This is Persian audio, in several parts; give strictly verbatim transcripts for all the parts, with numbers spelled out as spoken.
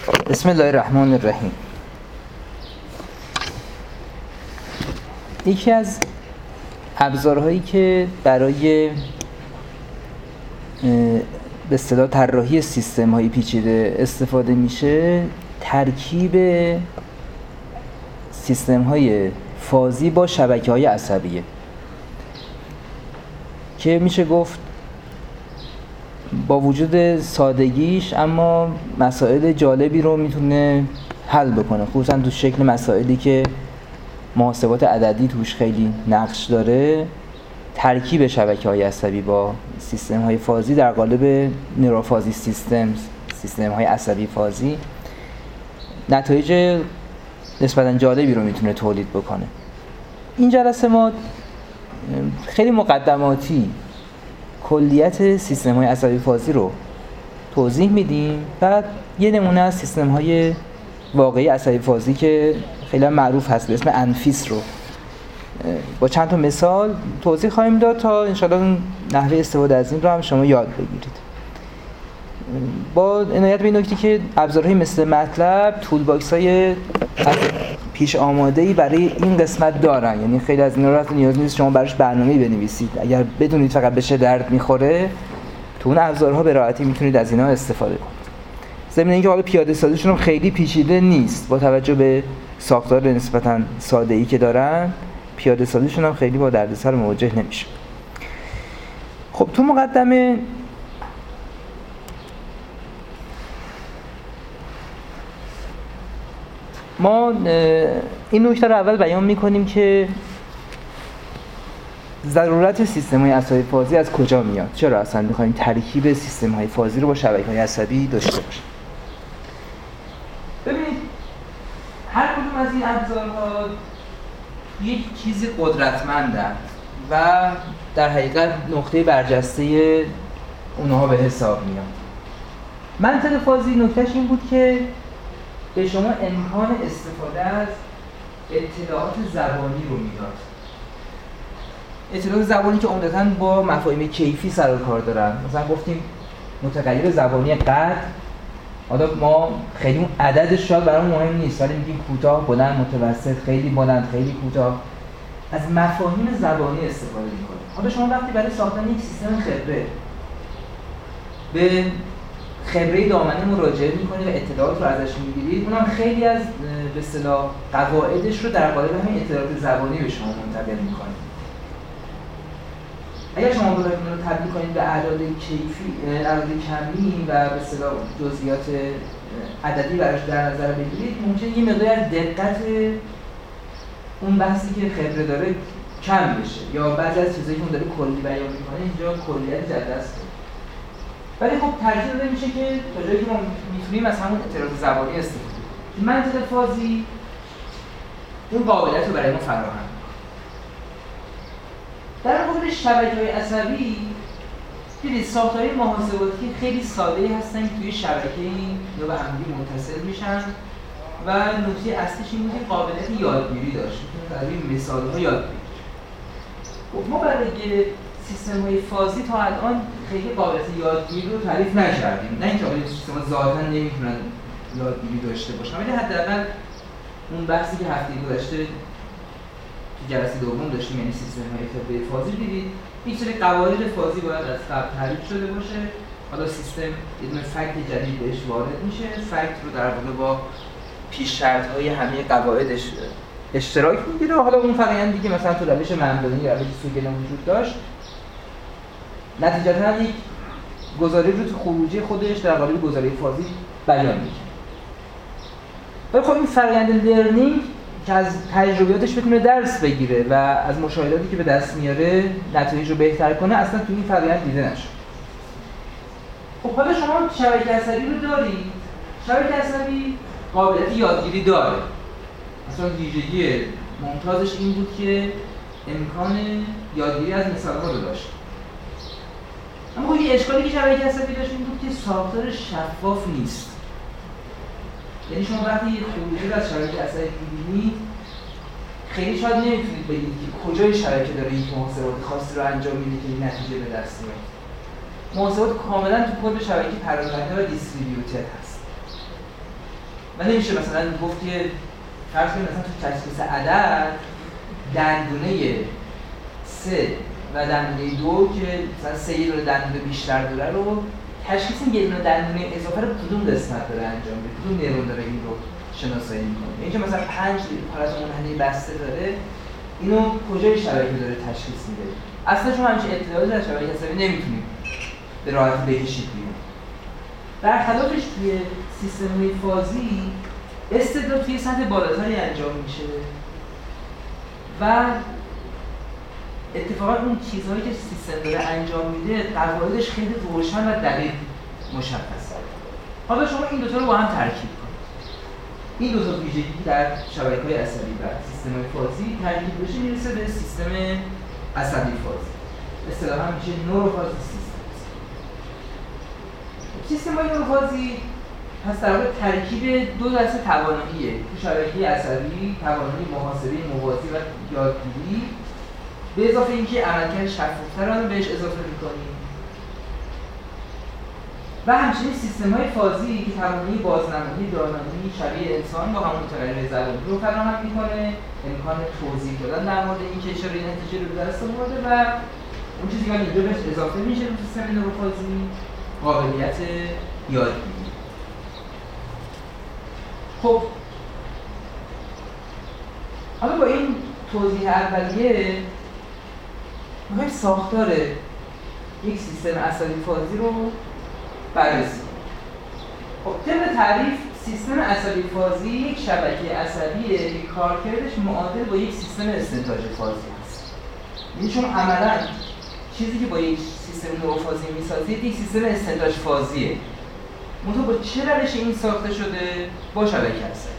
بسم الله الرحمن الرحیم. یکی از ابزارهایی که برای به اصطلاح طراحی سیستم‌های پیچیده استفاده میشه ترکیب سیستم‌های فازی با شبکه‌های عصبیه که میشه گفت با وجود سادگیش اما مسائل جالبی رو میتونه حل بکنه، خصوصا تو شکل مسائلی که محاسبات عددی توش خیلی نقش داره. ترکیب شبکه‌های عصبی با سیستم‌های فازی در قالب نوروفازی سیستمز، سیستم‌های عصبی فازی، نتایج نسبتاً جالبی رو میتونه تولید بکنه. این جلسه ما خیلی مقدماتی کلیت سیستم‌های عصبی فازی رو توضیح میدیم، بعد یه نمونه از سیستم‌های واقعی عصبی فازی که خیلی معروف هست به اسم انفیس رو با چند تا مثال توضیح خواهیم داد تا انشاءالله نحوه استفاده از این رو هم شما یاد بگیرید. با عنایت به این نکته که ابزارهای مثل مطلب تول باکس های پیش آماده‌ای برای این قسمت دارن، یعنی خیلی از اینا رو نیاز نیست شما براش برنامه‌ای بنویسید. اگر بدونید فقط به چه درد می‌خوره تو اون ابزارها به راحتی میتونید از اینا استفاده کنید. ضمن اینکه حالا پیاده سازیشون هم خیلی پیچیده نیست با توجه به ساختار نسبتاً ساده‌ای که دارن، پیاده سازیشون هم خیلی با دردسر مواجه نمیشه. خب تو مقدمه ما این نکته رو اول بیان میکنیم که ضرورت سیستم‌های عصبی فازی از کجا میاد، چرا اصلا میخوایم ترکیب سیستم‌های فازی رو با شبکه‌های عصبی داشته باشیم. ببینید هر کدوم از این ابزارها یک چیز قدرتمندن و در حقیقت نقطه برجسته اونها به حساب میاد. منطق فازی نکتهش این بود که به شما امکان استفاده از اطلاعات زبانی رو میداد. اطلاعات زبانی که عمدتاً با مفاهیم کیفی سر و کار دارن. مثلا گفتیم متغیر زبانی قد، حالا ما خیلی اون عددش شاید برامون مهم نیست ولی میگیم کوتاه، بلند، متوسط، خیلی بلند، خیلی کوتاه. از مفاهیم زبانی استفاده میکنیم. حالا شما وقتی برای ساختن یک سیستم خبره به خبره دامنه مراجعه میکنید و اطلاعات رو ازش میگیرید، اونم خیلی از به اصطلاح قواعدش رو در قالب همین اطلاعات زبانی به شما منتقل میکنه. اگر شما بخواید این رو تبدیل کنید به اعداد کیفی، اعداد کمی و به اصطلاح جزئیات عددی براش در نظر بگیرید، ممکنه یه مقدار از دقت اون بحثی که خبره داره کم بشه یا بعضی از چیزایی که اون داره کلی بیان میکنه اینجا کلیت جد است. ولی خب ترجیح داده میشه که تا جایی که ما میتونیم از همون اطلاعات زبانی استفاده کنیم. منطق فازی اون قابلیت رو برای ما فراهم. در مورد شبکه‌های عصبی دیدید ساختارهای محاسباتی خیلی ساده‌ای هستن که توی شبکه‌ای یا به همدیگه متصل میشن و نکته اصلیش این بود که قابلیت یادگیری داشت. میتونید از این مثال‌ها یاد بگیرید. خب ما برای سیستم‌های فازی تا الان خیلی قابلیت یادگیری رو تعریف نکردیم. نه اینکه این سیستم‌ها ذاتاً نمیتونن یادگیری داشته باشن، ولی حداقل اون بحثی که هفته گذشته که جلسه دوم داشتیم یعنی سیستم‌های خبره فازی دیدید، این سری قواعد فازی باید از قبل تعریف شده باشه. حالا سیستم یه دونه فکت جدید بهش وارد میشه، فکت رو در واقع با پیش شرط‌های همه قواعدش اشتراک میگیره. حالا اون فرآیندی که مثلا تو روش منطقی یا روش سوگل وجود داشت، نتیجتاً یک گزاره رو تو خروجی خودش در قالب گزاره فازی بیان میشه. ولی خب این فرآیند لرنینگ که از تجربیاتش بتونه درس بگیره و از مشاهداتی که به دست میاره نتایج رو بهتر کنه اصلا تو این فرآیند دیده نشد. خب حالا شما شبکه عصبی رو دارید. شبکه عصبی قابلیت یادگیری داره. مثلا ویژگی ممتازش این بود که امکان یادگیری از مثال‌ها رو داشت. اما خب یه اشکالی که شبکه عصبی داشت این بود که ساختار شفاف نیست. یعنی شما وقتی یه خروجی از شبکه عصبی می‌بینید خیلی شاید نمیتونید بگید که کجای شبکه داره این محاسبات خاصی رو انجام میده که این نتیجه به دست میاد. محاسبات کاملا تو کل شبکه پراکنده و دیستریبیوتد هست. من نمیشه مثلا گفت که فرض کنید مثلا تو تشخیص عدد دندونه سه و دندونه دو که مثلا سه یه دونه دندونه بیشتر داره رو تشخیص این یه دونه دندونه اضافه رو کدوم قسمت داره انجام بده، کدوم نرون داره این رو شناسایی میکنه. اینکه مثلا پنج حالت منحنی بسته داره، اینو کجای شبکه داره تشخیص میده. اصلا شما همچین اطلاعاتی در شبکه عصبی نمیتونید به راحتی بکشید بیرون. برخلافش توی سیستم‌های فازی استدلال توی سطح بالاتری انجام میشه و اتفاقا اون چیزهایی که سیستم داره انجام میده قواعدش خیلی روشن و دقیق مشخصه. حالا شما این دوتا رو با هم ترکیب کنید. این دوتا ویژگی در شبکه‌های عصبی و سیستم‌های فازی ترکیب بشه میرسه به سیستم عصبی فازی. اصطلاحاً میشه نوروفازی سیستم. سیستم‌های نوروفازی پس در واقع ترکیب دو دسته تواناییه. تو شبکه عصبی توانایی محاسبه موازی و یادگیری به اضافه اینکه عملکرد شفاف‌تر رو بهش اضافه می‌کنیم. و همچنین سیستم‌های فازی که توانایی بازنمایی دانایی شبیه انسان با همون متغیر زبانی رو فراهم می‌کنه، امکان توضیح دادن در مورد اینکه چرا این نتیجه رو به دست آورده و اون چیزی که اینجا بهش اضافه میشه تو سیستم نوروفازی قابلیت یادگیری. خب حالا با این توضیح اولیه می‌خوایم ساختار یک سیستم عصبی فازی رو بررسی کنیم. خب طبق تعریف سیستم عصبی فازی یک شبکه عصبیه که کارکردش معادل با یک سیستم استنتاج فازی است. یعنی شما عملاً چیزی که با یک سیستم نوروفازی می‌سازید یک سیستم استنتاج فازیه. منتها با چه روش این ساخته شده؟ با شبکه عصبی.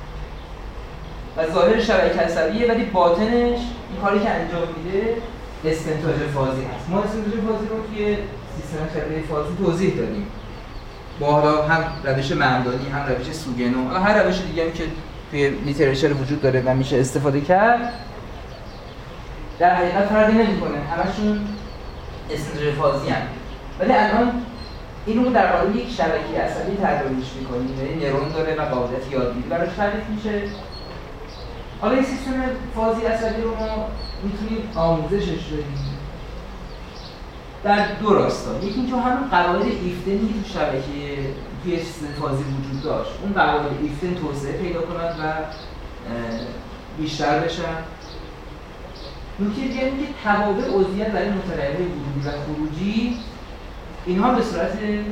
و ظاهر شبکه عصبیه ولی باطنش این کاری که انجام میده استنتاج فازی هست. ما استنتاج فازی رو توی سیستم شبکه فازی توضیح دادیم. با حالا هم روش معمدانی هم روش سوگنو، حالا هر روش دیگه هم که توی لیترچر وجود داره و میشه استفاده کرد در حقیقت فرقی نمی‌کنه. همشون استنتاج فازی هستند. ولی الان اینو در قالب یک شبکه عصبی طراحیش می‌کنیم. یعنی نرون داره و قابلیت یادگیری براش تعریف میشه. حالا این سیستم فازی عصبی رو ما میتونیم آموزشش بدیم در دو راستا. یکی اینکه همون قواعد ایفتنی که تو شبکه توی سیستم فازی وجود داشت، اون قواعد ایفتن توسعه پیدا کنند و بیشتر بشن. نکته دیگه اینه که توابع عضویت برای متغیرهای ورودی و خروجی اینها به صورت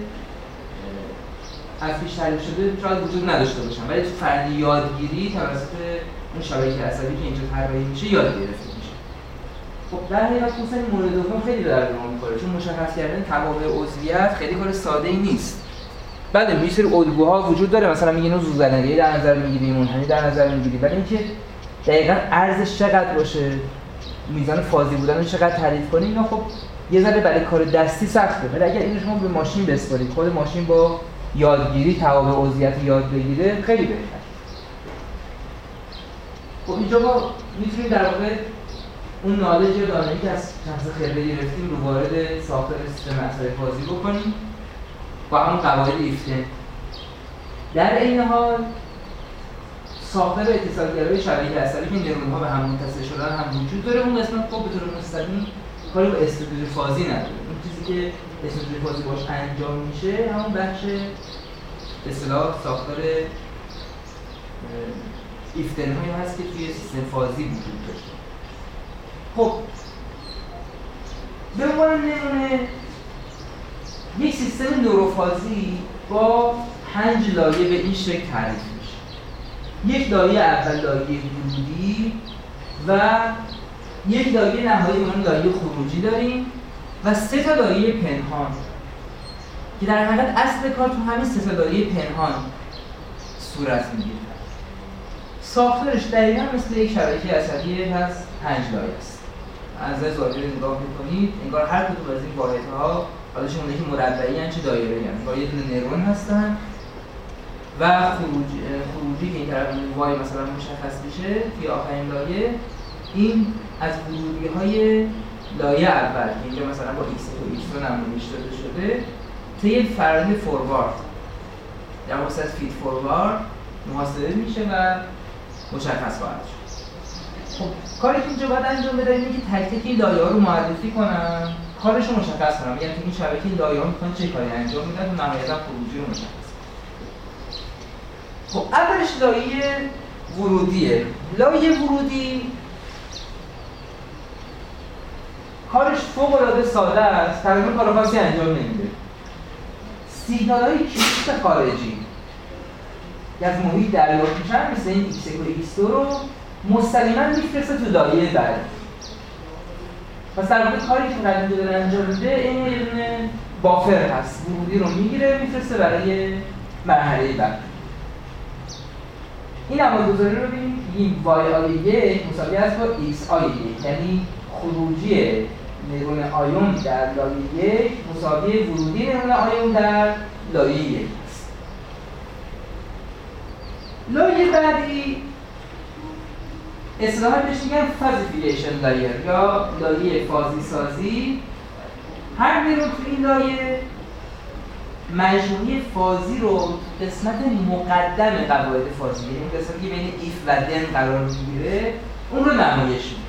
از پیش تعریف شده شاید وجود نداشته باشن، ولی تو فرآیند یادگیری توسط اون شبکه عصبی که اینجا طراحی میشه یاد گرفته میشه. خب در حقیقت خصوصا این مورد دوم خیلی به درد ما میخوره، چون مشخص کردن توابع عضویت خیلی کار ساده‌ای نیست. بله یه سری الگوها وجود داره، مثلا میگه اینو زوزنگی در نظر میگیریم، منحنی در نظر میگیریم، ولی اینکه دقیقاً ارزش چقدر باشه، میزان فازی بودن رو چقدر تعریف کنیم، اینا خب یه ذره برای کار دستی سخته. ولی اگر اینو شما به ماشین بسپارید، خود ماشین با یادگیری توابع عضویت یاد بگیره خیلی بهتره. خب اینجا ما میتونیم در واقع اون نالج یا دانایی که از شخص خبره گرفتیم رو وارد ساختار سیستم عصبی فازی بکنیم با همون قواعد ایفتن. در این حال ساختار اتصالگرای شبکه عصبی که نرون‌ها به هم متصل شدن هم وجود داره. اون قسمت خب به طور مستقیم کاری با استنتاج فازی نداره. اون چیزی که استنتاج فازی باش انجام میشه همون بخش به اصطلاح ساختار ایفتن هایی هست که توی سیستم فازی وجود داشته. خب به عنوان نمونه یک سیستم نوروفازی با پنج لایه به این شکل تعریف میشه. یک لایه اول لایه ورودی و یک لایه نهایی اون لایه خروجی داریم و سه تا لایه پنهان که در حقیقت اصل کار تو همین سه تا لایه پنهان صورت میگیره. ساختارش دقیقاً مثل یک شبکه عصبی هست، پنج لایه است. از ظاهر نگاه می‌کنید انگار هر کدوم از این واحدها حالا چه اونایی که مربعی ان چه دایره‌ای ان، انگار یه دونه نرون هستن و خروجی خروجی که این طرف وای مثلا مشخص میشه توی آخرین لایه، این از ورودی‌های لایه اول که اینجا مثلا با ایکس و ایکس رو نمایش داده شده طی فرآیند فوروارد، در واقع از فید فوروارد محاسبه میشه و مشخص خواهد شد. خب کاری که اینجا باید انجام بدم اینه که تک تک این لایه‌ها رو معرفی کنم، کارش رو مشخص کنم، میگم تو این شبکه این لایه‌ها میخوان چه کاری انجام میدن و نهایتاً خروجی رو مشخص کنم. خب اولش لایه ورودیه. لایه ورودی کارش فوق‌العاده ساده است، تقریباً کار خاصی انجام نمیده. سیگنال‌های کلیپ خارجی که از محیط دریافت میشن مثل این ایکس یک و ایکس دو رو مستقیما میفرسته تو لایه بعد. پس در واقع کاری که فقط اینجا داره انجام میده این یه دونه بافر هست، ورودی رو میگیره میفرسته برای مرحله بعد. این عملگذاری رو ببینید، این وای آی یک مساوی است با ایکس آی یک، یعنی خروجی نورون آیون در لایه یک مساوی ورودی نورون آیون در لایه یک است. لایه بعدی اصطلاحاً بهش میگن فازیفیکیشن لایر یا لایه فازی سازی. هر نورون تو این لایه مجموعه فازی رو قسمت مقدم قواعد فازی، یعنی اون قسمتی که بین ایف و دن قرار میگیره اون رو نمایش میده.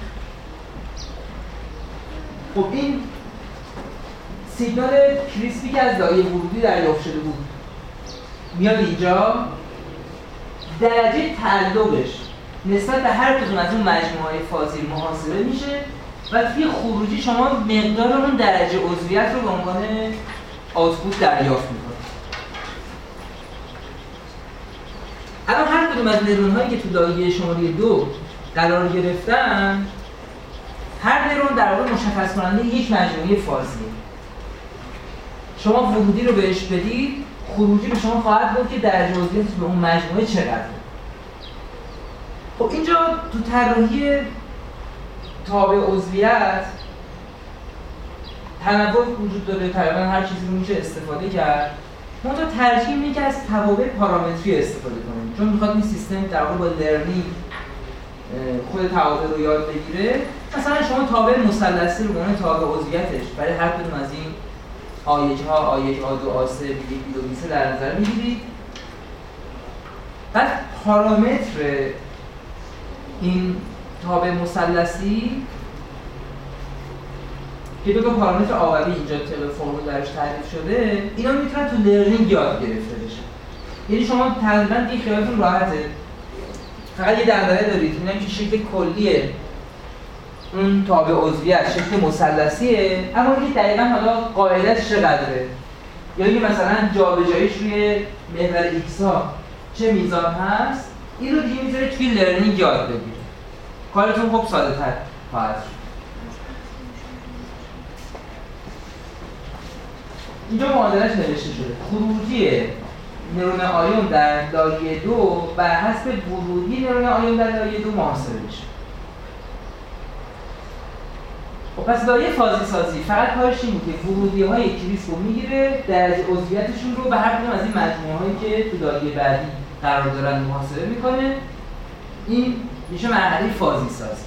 خب این سیگنال کریسپی که از لایه ورودی دریافت شده بود میاد اینجا، درجه تعلقش نسبت به هر کدوم از اون مجموعه فازی محاسبه میشه و توی خروجی شما مقدار اون درجه عضویت رو به عنوان آوتپوت دریافت میکنید. الان هر کدوم از نورون هایی که تو لایه شماره دو قرار گرفتن، هر نورون در واقع مشخص کننده یک مجموعه فازیه. شما ورودی رو بهش بدید، خروجی به شما خواهد بود که درجه عضویت به اون مجموعه چقدره. خب اینجا تو طراحی تابع عضویت تنوع وجود داره، تقریبا هر چیزی رو میشه استفاده کرد. ما تو ترجیح میدیم که از توابع پارامتری استفاده کنیم، چون میخواد این سیستم در واقع با لرنینگ خود توابع رو یاد بگیره. مثلا شما تابع مثلثی رو به عنوان تابع عضویتش برای هر کدوم از این آ یک ها، آ یک، آ دو، آ سه، بی یک، بی دو، بی سه در نظر میگیرید. بعد پارامتر این تابع مثلثی که دو تا پارامتر آوری اینجا طبق فرمول درش تعریف شده، اینا میتونن تو لرنینگ یاد گرفته بشن. یعنی شما تقریبا دیگه خیالتون راحته، فقط یه دغدغه دارید، میگم که شکل کلیه اون تابع عضویت شکل مثلثیه، اما اینکه دقیقاً حالا قاعده‌اش چقدره، یا اینکه مثلا جابجاییش روی محور ایکس ها چه میزان هست، این رو دیگه میذاره توی لرنینگ یاد بگیره. کارتون خوب ساده تر خواهد شد. اینجا معادلش نوشته شده، خروجی نورون آیون در لایه دو بر حسب ورودی نورون آیون در لایه دو محاسبه میشه. خب پس لایه فازی سازی فقط کارش اینه که ورودی های کریسپ رو میگیره، درجه عضویتشون رو به هر کدوم از این مجموعه هایی که تو لایه بعدی قرار دارن محاسبه میکنه. این میشه مرحله فازی سازی.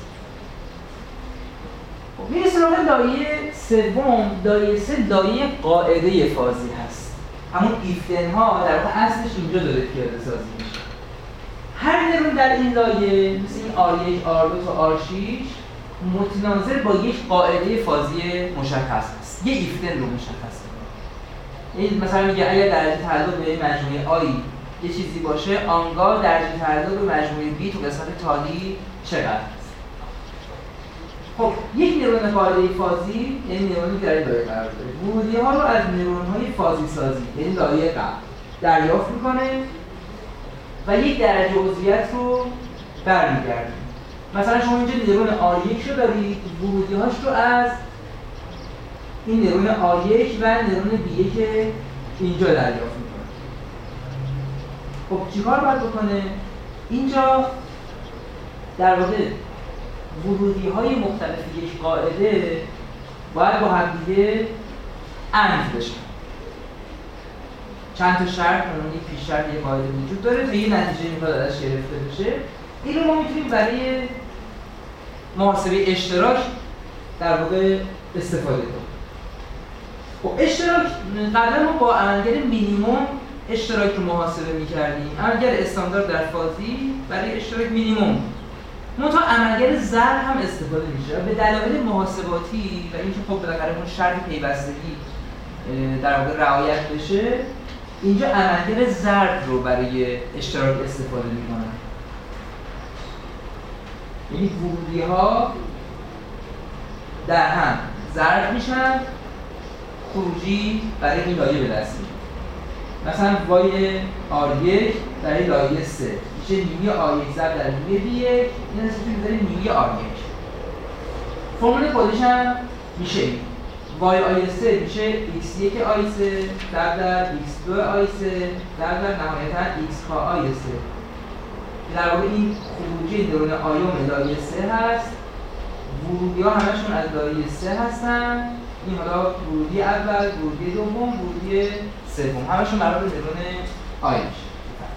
خب میرسه سراغ لایه سوم. لایه سه لایه قاعده فازی هست. همون ایفتن ها در واقع اصلش اینجا داره پیاده سازی میشه. هر نورون در این لایه مثل این آر یک، آر دو تا آر شش متناظر با یک قاعده فازی مشخص است. یه ایفتن رو مشخص کنه. یعنی مثلا میگه اگر درجه تعلق به مجموعه آی یه چیزی باشه، آنگاه درجه تعلق به مجموعه بی تو قسمت تالی چقدر است. خب یک نورون قاعده فازی یعنی نورونی که در این لایه قرار داره، ورودی ها رو از نورون های فازی سازی یعنی لایه قبل دریافت میکنه و یک درجه عضویت رو برمیگردونه. مثلا شما اینجا نورون آر یک رو دارید، ورودی هاش رو از این نورون آر یک و نورون بی یک اینجا دریافت میکنه. خب چیکار باید بکنه؟ اینجا در واقع ورودی های مختلف یک قاعده باید با هم دیگه اند بشن. چند تا شرط، اون یک پیش شرط یک قاعده وجود داره تا یه نتیجه میخواد ازش گرفته بشه. این رو ما میتونیم برای محاسبه اشتراک در واقع استفاده کنیم. خب اشتراک قبلا ما با عملگر مینیمم اشتراک رو محاسبه می‌کردیم. عملگر استاندارد در فازی برای اشتراک مینیمم. منتها عملگر ضرب هم استفاده میشه به دلایل محاسباتی و اینکه خب بالاخره اون شرط پیوستگی در واقع رعایت بشه، اینجا عملگر ضرب رو برای اشتراک استفاده می‌کنن. یعنی ورودی‌ها در هم ضرب میشن، خروجی برای این لایه به دست میاد. مثلا وای آر یک برای لایه سه میشه نیمی آر یک ضرب در نیمی بی یک، این هستی که میذاریم نیمی آر یک. فرمول خودش هم میشه این وای آی سه میشه ایکس یک آی سه ضرب در ایکس دو آی سه ضرب در نهایتا ایکس کا آی سه. در واقع این خروجی درون آیوم لایه سه هست. ورودی ها همشون از لایه سه هستن. این حالا ورودی اول، ورودی دوم، ورودی سوم همشون مربوط به درون آی میشه.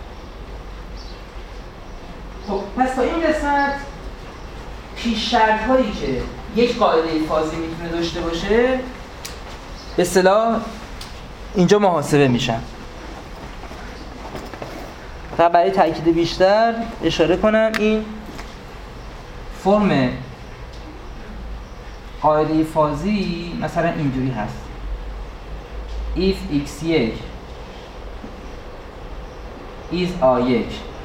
خب پس تا این قسمت پیش شرط هایی که یک قاعده فازی میتونه داشته باشه به اصطلاح اینجا محاسبه میشن. فقط برای تاکید بیشتر اشاره کنم این فرم قاعده فازی مثلا اینجوری هست: if ایکس یک is آ یک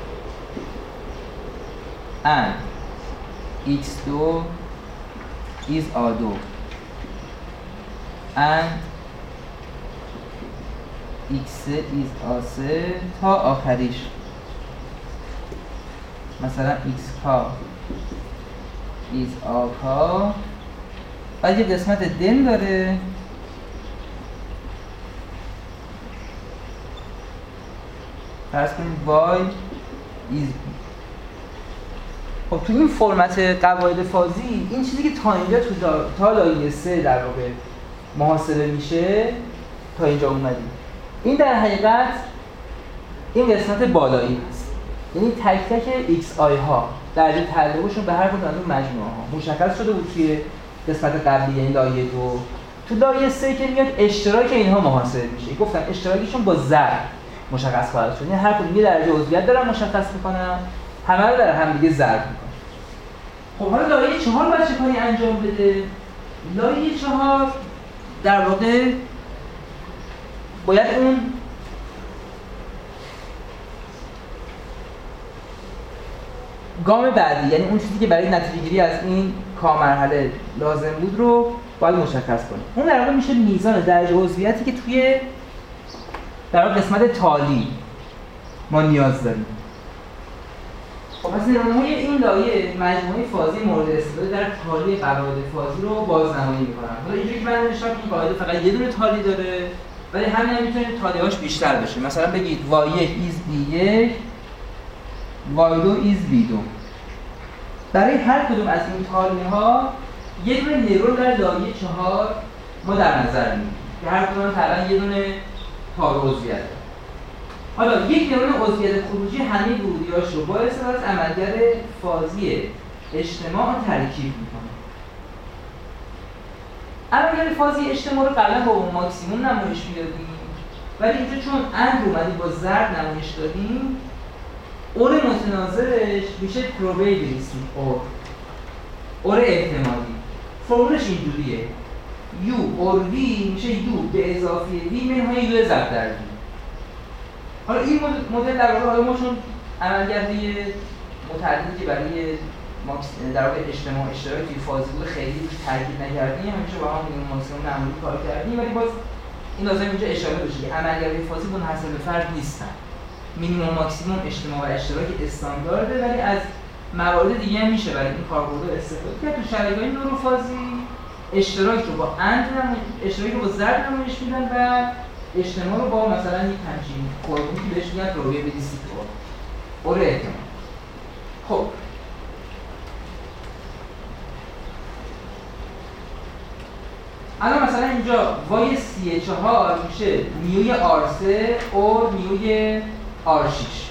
and ایکس دو is آ دو and ایکس سه is آ سه تا آخریش، مثلا ایکس کا is آ کا. بعد یه قسمت دن داره فرض کنید y is. خب تو این فرمت قواعد فازی این چیزی که تا اینجا تو تا لایه سه در واقع محاسبه میشه تا اینجا اومدیم، این در حقیقت این قسمت بالایی هست. یعنی تک تک ایکس آی ها درجه تعلقشون به هر کدوم از اون مجموعه ها مشخص شده بود توی قسمت قبلی، یعنی لایه دو. تو لایه سه که میاد اشتراک اینها محاسبه میشه. گفتم اشتراکشون با ضرب مشخص خواهد شد. یعنی هر کدوم یه درجه عضویت دارن مشخص میکنن، همه رو در هم دیگه ضرب میکنن. خب حالا لایه چهار باید چه کاری انجام بده؟ لایه چهار در واقع باید اون گام بعدی، یعنی اون چیزی که برای نتیجه گیری از این کا مرحله لازم بود رو باید مشخص کنیم. اون در واقع میشه میزان درجه عضویتی که توی در واقع قسمت تالی ما نیاز داریم. خب پس نمونه‌های این لایه مجموعه فازی مورد استفاده در تالی قواعد فازی رو بازنمایی می‌کنن. حالا اینجوری که من نوشتم این قاعده فقط یه دونه تالی داره، ولی همین هم میتونه تالی‌هاش بیشتر بشه. مثلا بگید وای یک is بی یک، وای دو is بی دو. برای هر کدوم از این تالی‌ها یه دونه نرون در لایه چهار ما در نظر می‌گیریم که هر کدوم تقریباً یه دونه تار عضویت داره. حالا یک نمونه عضویت خروجی همه ورودی‌هاش رو با استفاده از عملگر فازی اجتماع ترکیب می‌کنه. عملگر فازی اجتماع رو قبلا با ماکسیموم نمایش میدادیم، ولی اینجا چون اند رو اومدیم با ضرب نمایش دادیم، اور متناظرش میشه probability اور اور احتمالی. فرمولش اینجوریه: U اور V میشه U به اضافه V منهای U ضرب در V. حالا این مدل در واقع حالا ما چون عملگرده متعددی که برای در واقع اجتماع اشتراک توی فازی بود خیلی روش تاکید نکردیم، همیشه با هم مینیمم ماکسیمم معمولی کار کردیم، ولی باز این لازم اینجا اشاره بشه که عملگرده فازی منحصر به فرد نیستن. مینیمم ماکسیمم اجتماع و اشتراک استاندارده، ولی از موارد دیگه هم میشه برای این کاربردها استفاده کرد. تو شرایط نوروفازی اشتراک رو با اند اشتراک رو با ضرب نمایش میدن و اجتماع رو با مثلا یک همچین فرمولی که بهش میگن probability اور احتمال. خب الان مثلا اینجا وای سی چهار میشه نیوی آر سه اور نیوی آر شش.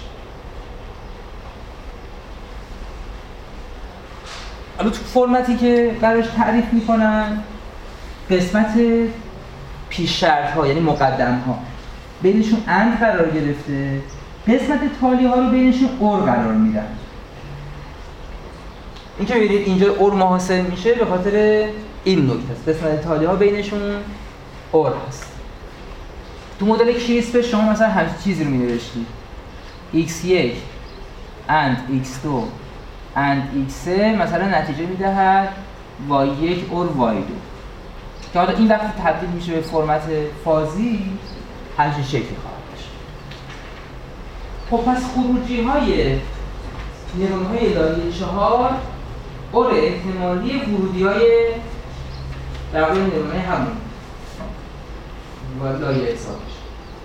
الان تو فرمتی که براش تعریف میکنن قسمت پیش شرط ها یعنی مقدم ها. بینشون اند قرار گرفته، قسمت تالی ها رو بینشون اور قرار میدن. این که ببینید اینجا اور محاسب میشه به خاطر این نکته است. قسمت تالی ها بینشون اور هست. تو مدل کریسپ شما مثلا همین چیزی رو می‌نوشتید ایکس یک اند ایکس دو اند ایکس سه مثلا نتیجه میدهد وای یک اور وای دو که حالا این وقتی تبدیل میشه به فرمت فازی همچین شکلی خواهد داشت. خب پس خروجی های نرون های لایه چهار اور احتمالی ورودی های در واقع نرون های همون لایه حساب میشه.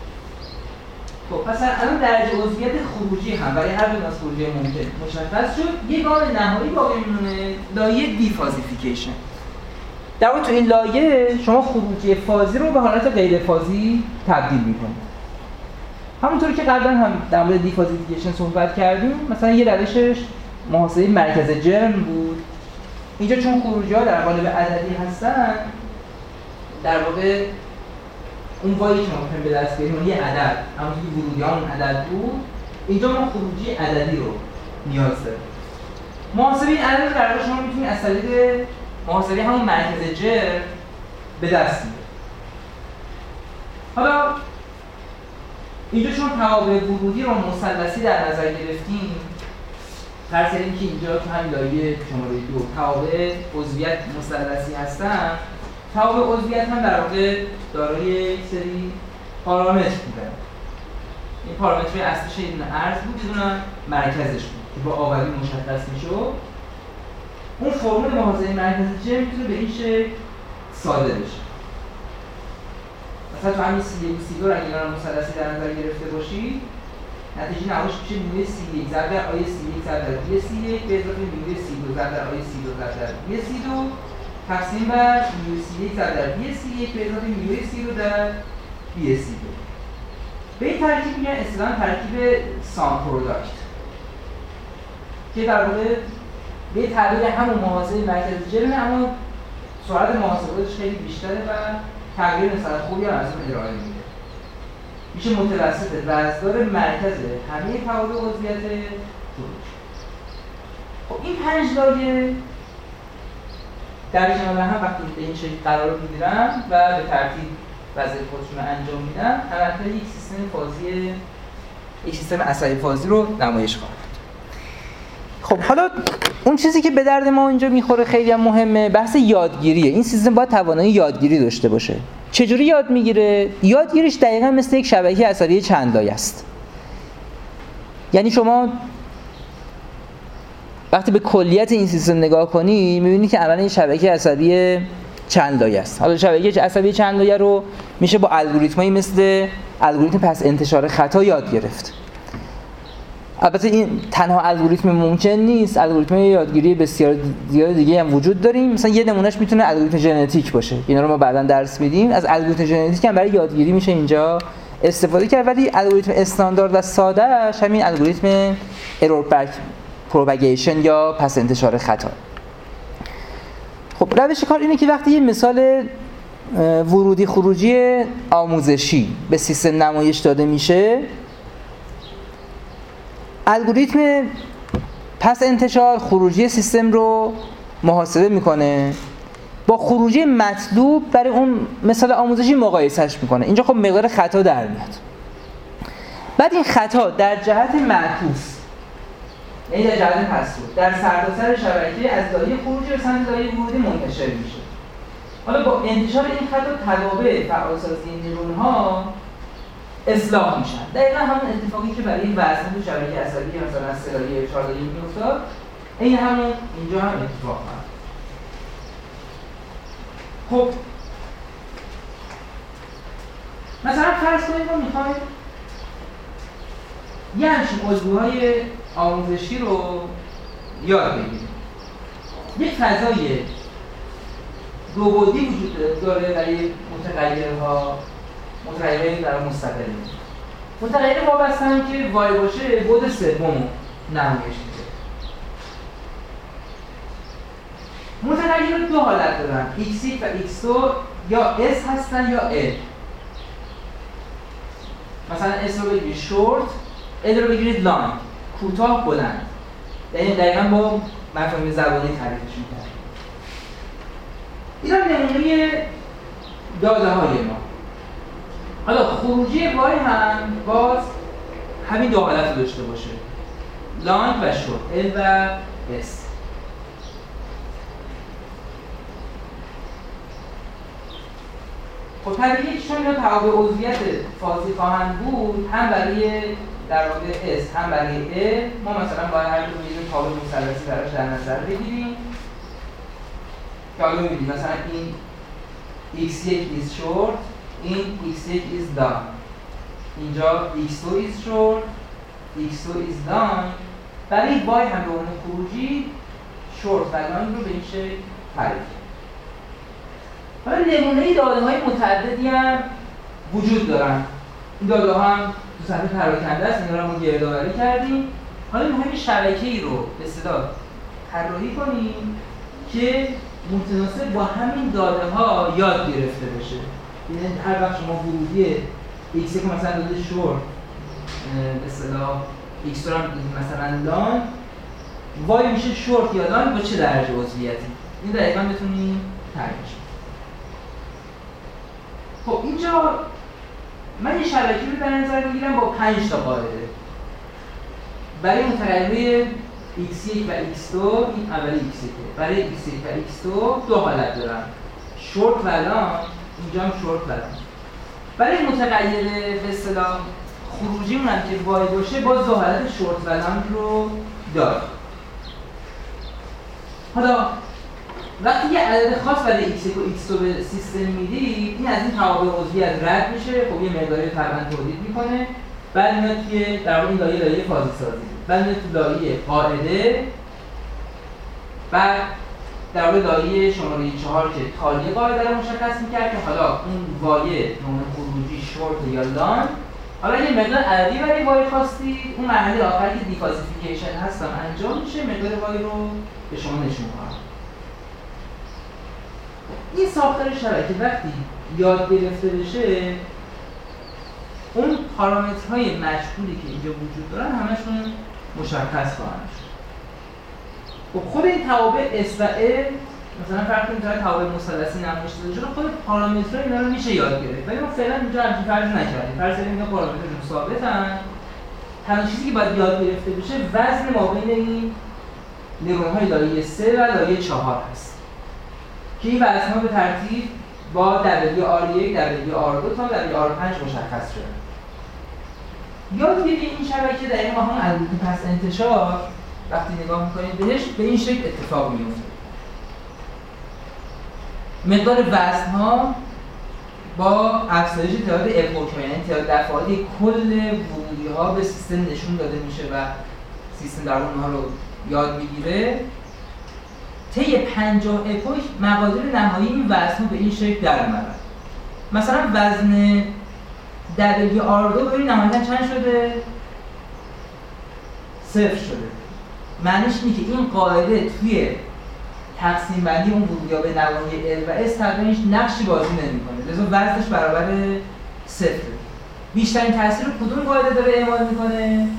خب پس الان درجه عضویت خروجی هم برای هر دو از خروجی ممکن مشخص شد. یک گام نهایی باقی میمونه لایه دیفازیفیکیشن. در واقع تو این لایه شما خروجی فازی رو به حالت غیر فازی تبدیل میکنید. همونطوری که قبلا هم در مورد دیفازیفیکیشن صحبت کردیم، مثلا یه روشش محاسبه مرکز جرم بود. اینجا چون خروجی ها در قالب عددی هستن، در واقع اون وایی که ما می‌خوایم به دست بیاریم یه عدد، همونطور که ورودی ها اون عدد بود، اینجا ما خروجی عددی رو نیاز داریم. محاسبه این عدد رو در واقع شما میتونید از طریق محاسبه همون مرکز جر به دست بیارید. حالا اینجا چون توابع ورودی رو مثلثی در نظر گرفتیم، فرض کنیم که اینجا تو همین لایه شماره دو توابع عضویت مثلثی هستن، توابع عضویت هم در واقع دارای یک سری پارامتر بودن. این پارامترهای اصلیش یه دونه عرض بود، یه دونه مرکزش بود که با آوری مشخص میشد. اون فرمول محاسبه مرکز جر میتونه به این شکل ساده بشه. مثلا تو همین سی یک و سی دو رو اگه اینا رو مثلثی در نظر گرفته باشید، نتیجه نهاییش میشه نیوی سی یک ضرب در آی سی یک ضرب در بی سی یک به اضافه نیوی سی دو ضرب در آی سی دو ضرب در بی سی دو تقسیم بر نیوی سی یک ضرب در بی سی یک به اضافه نیوی سی دو در بی سی دو. به این ترکیب میگن اصطلاحاً ترکیب سام پروداکت که در واقع به تعبیر همون محاسبه مرکز جرم، اما سرعت محاسباتش خیلی بیشتره و تغییر نسبت خوبی هم از اون ارائه میده. میشه متوسط رزدار مرکز همه توابع عضویت خروج. خب این پنج لایه در کنار هم وقتی به این شکل قرار میگیرن و به ترتیب وظایف خودشون رو انجام میدن، عملکرد یک سیستم فازی یک سیستم عصبی فازی رو نمایش خواهد. خب حالا اون چیزی که به درد ما اینجا میخوره خیلی هم مهمه، بحث یادگیریه. این سیستم باید توانایی یادگیری داشته باشه. چجوری یاد میگیره؟ یادگیریش دقیقاً مثل یک شبکه عصبی چند لایه است. یعنی شما وقتی به کلیت این سیستم نگاه کنی میبینی که عملاً این شبکه عصبی چند لایه است. حالا شبکه عصبی چند لایه رو میشه با الگوریتمایی مثل الگوریتم پس انتشار خطا یاد گرفت. البته این تنها الگوریتم ممکن نیست، الگوریتم یادگیری بسیار زیاد دیگه هم وجود داریم. مثلا یه نمونهش میتونه الگوریتم ژنتیک باشه، اینا رو ما بعداً درس میدیم. از الگوریتم ژنتیک هم برای یادگیری میشه اینجا استفاده کرد، ولی الگوریتم استاندارد و سادهش همین الگوریتم ارور پروپاگیشن یا پس انتشار خطا. خب روش کار اینه که وقتی یه مثال ورودی خروجی آموزشی به سیستم نمایش داده میشه، الگوریتم پس انتشار خروجی سیستم رو محاسبه میکنه، با خروجی مطلوب برای اون مثال آموزشی مقایسهش میکنه. اینجا خب مقدار خطا در میاد. بعد این خطا در جهت معکوس، یعنی در جهت پسو، در سرتاسر شبکه از لایه خروجی به سمت لایه ورودی منتشر میشه. حالا با انتشار این خطا تداوع فعالسازی نورون‌ها اصلاح میشن. دقیقاً همون اتفاقی که برای وزن تو شبکه عصبی مثلا از سه لایه چهار لایه میافتاد، این همون اینجا هم اتفاق میفته. خب مثلا فرض کنید ما میخوایم یه همچین الگوهای آموزشی رو یاد بگیریم. یک فضای دو بعدی وجود داره برای متغیرها، متغیرهای در مستقل. متغیر وابسته‌ام که وای باشه بعد سوم نمایش میده. متغیر دو حالت دارن، ایکس یک و ایکس دو یا اس هستن یا ال. مثلا اس رو بگیرید شورت، ال رو بگیرید لانگ، کوتاه بلند. یعنی دقیقاً با مفاهیم زبانی تعریفش می‌کنه. اینا نمونه داده های ما. حالا خروجی وای هم باز همین دو حالت رو داشته باشه، لانگ و شورت، ال و اس. خب طبیعیه چون اینا توابع عضویت فازی خواهند بود، هم برای در واقع اس هم برای ا ما مثلا باید هر دو یه تابع مثلثی براش در نظر بگیریم که حالا می‌بینید مثلا این ایکس یک is short، این ایکس یک is long، اینجا ایکس دو is short، ایکس دو is long. برای وای هم به عنوان خروجی short و long رو به این شکل تعریف. حالا نمونه داده‌های متعددی هم وجود دارن. این داده‌ها هم تو صفحه پراکنده است، اینا رو ما گردآوری کردیم. حالا می‌خوایم شبکه‌ای رو به اصطلاح طراحی کنیم که متناسب با همین داده‌ها یاد گرفته بشه. یعنی هر وقت شما ورودی ایکس یک مثلا داده شورت، به اصطلاح ایکس دو هم مثلا لانگ، وای میشه شورت یا لانگ با چه درجه عضویتی. این دقیقاً بتونیم تعریف کنیم. خب اینجا من یه شبکه‌ای رو در نظر میگیرم با پنج تا قاعده. برای متغیرهای ایکس یک و ایکس دو این اولی ایکس یک، برای ایکس یک و ایکس دو دو حالت دارم، شورت و لانگ، اینجا هم شورت و لانگ. برای متغیر به اصطلاح خروجیمون هم که وای باشه باز دو حالت شورت و لانگ رو داره. حالا وقتی یه عدد خاص برای ایکس یک و ایکس دو به سیستم میدید، این از این توابع عضویت رد میشه، خب یه مقداری طبعا تولید میکنه، بعد میاد توی در واقع این لایه لایه فازی سازی، بعد میاد تو لایه قاعده، بعد در واقع لایه شماره چهار که تالیه قاعده رو مشخص میکرد که حالا اون وایه نوع خروجی شورت یا لانگ. حالا یه مقدار عددی برای وای خواستید، اون مرحله آخر که دیفازیفیکیشن هستم انجام میشه، مقدار وای رو به شما نشون میدم. این ساختار شبکه وقتی یاد گرفته بشه، اون پارامترهای مجهولی که اینجا وجود دارن همشون مشخص خواهند شد. خب خود این توابع اس و ال مثلا فرق می‌کنه، توابع مثلثی نمایش داده شده، خود پارامترها اینا رو میشه یاد گرفت. ولی ما فعلا اینجا همچین فرض نکردیم. فرض کردیم اینا پارامترشون ثابتن. تنها چیزی که باید یاد گرفته بشه وزن مابین این نورون‌های لایه سه و لایه چهار هست. که این وزن‌ها به ترتیب با دبلیو آر یک، دبلیو آر دو تا دبلیو آر پنج مشخص شده. یادگیری این شبکه در این با همون الگوریتم پس انتشار وقتی نگاه می‌کنید بهش به این شکل اتفاق میفته. مقدار وزن‌ها با افزایش تعداد اپوک‌ها، یعنی تعداد دفعاتی کل ورودی‌ها به سیستم نشون داده میشه و سیستم در اونها رو یاد میگیره. طی پنجاه اپوک مقادیر نهایی این وزن‌ها به این شکل در اومدن. مثلا وزن دبلیو آر دو ببینید نهایتاً چند شده؟ صفر شده. معنیش اینه که این قاعده توی تقسیم بندی اون ورودی‌ها به نواحی ال و اس تقریباً هیچ نقشی بازی نمی‌کنه. لذا وزنش برابر صفر. بیشترین تاثیر رو کدوم قاعده داره اعمال می‌کنه؟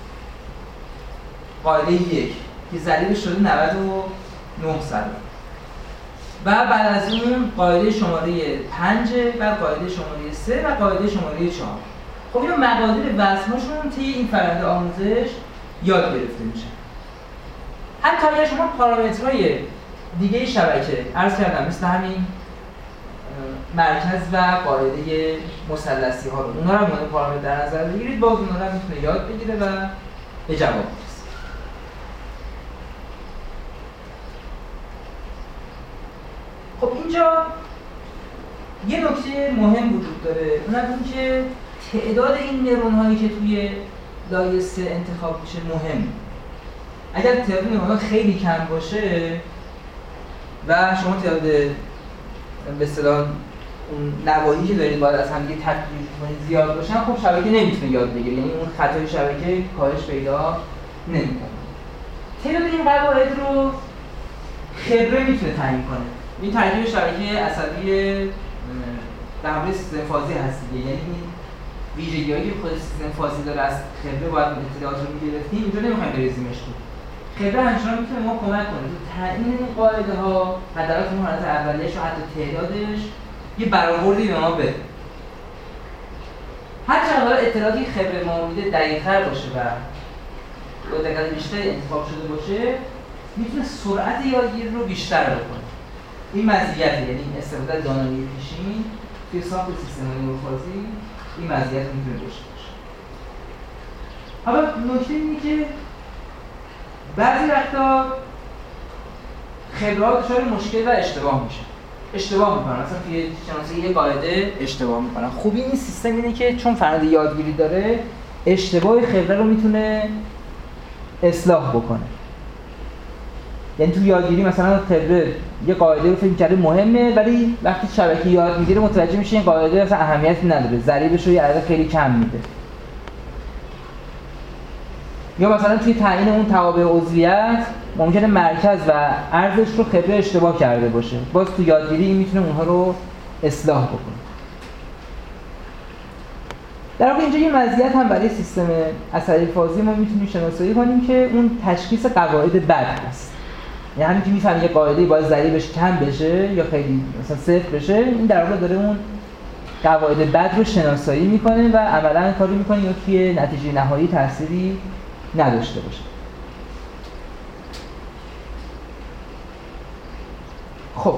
قاعده یک که ضریبش شده نود و نه صد. و بعد از اون قاعده شماره پنج و قاعده شماره سه و قاعده شماره چهار. خب اینا مقادیر وزن‌هاشون طی این فرآیند آموزش یاد گرفته میشه. حتی اگر شما پارامترهای دیگه شبکه عرض کردم مثل همین مرکز و قاعده مثلثی ها رو اونها رو مورد پارامتر در نظر بگیرید، باز اونها رو میتونه یاد بگیره و به جواب برسه. خب اینجا یه نکته مهم وجود داره، اونم این که تعداد این نورون هایی که توی لایه سه انتخاب میشه مهم. اگر تعداد نورون ها خیلی کم باشه و شما تعداد به اصطلاح اون نواحی که دارید باید از هم دیگه تفکیک کنید زیاد باشن، خب شبکه نمیتونه یاد بگیره، یعنی اون خطای شبکه کاهش پیدا نمیکنه. تعداد این قواعد رو خبره میتونه تعیین کنه. این ترکیب شبکه عصبی در مورد سیستم فازی هست دیگه، یعنی این ویژگی‌هایی که خود سیستم فازی داره از خبره باید اطلاعات رو می‌گرفتیم، اینجا نمی‌خوایم بریزیمش تو. خبره همچنان میتونه ما کمک کنه تو تعیین این قاعده ها، حداقل تو حالت اولیه‌اش و حتی تعدادش یه برآوردی به ما بده. هر چقدر اطلاعاتی خبره ما میده دقیق‌تر باشه و با دقت بیشتری انتخاب شده باشه، میتونه سرعت یادگیری رو بیشتر بکنه. این مزیت یعنی این استفاده از دانایی پیشین توی ساخت سیستم نوروفازی این مزیت میتونه داشته باشه. حالا نکته اینه که بعضی وقتا خبرات دچار مشکل و اشتباه میشه. اشتباه میکنن، مثلا توی شناسایی یه قاعده اشتباه میکنن. خوبی این سیستم اینه که چون فرآیند یادگیری داره، اشتباه خبره رو میتونه اصلاح بکنه. یعنی تو یادگیری مثلا خبره یه قاعده رو فکر کرده مهمه، ولی وقتی شبکه یاد میگیره متوجه میشه این قاعده اصلا اهمیتی نداره، ضریبش رو یه عدد خیلی کم میده. یا مثلا توی تعیین اون توابع عضویت ممکنه مرکز و عرضش رو خبره اشتباه کرده باشه. باز تو یادگیری این میتونه اونها رو اصلاح بکنه. در واقع اینجا یه مزیت هم برای سیستم عصبی فازی ما میتونیم شناسایی کنیم که اون تشخیص قواعد بد هست. یعنی همین که میفهمه یه قاعده باید ضریبش کم بشه یا خیلی مثلا صفر بشه، این در واقع داره اون قواعد بد رو شناسایی میکنه و عملاً کاری میکنه یا توی نتیجه نهایی تأثیری نداشته باشه. خب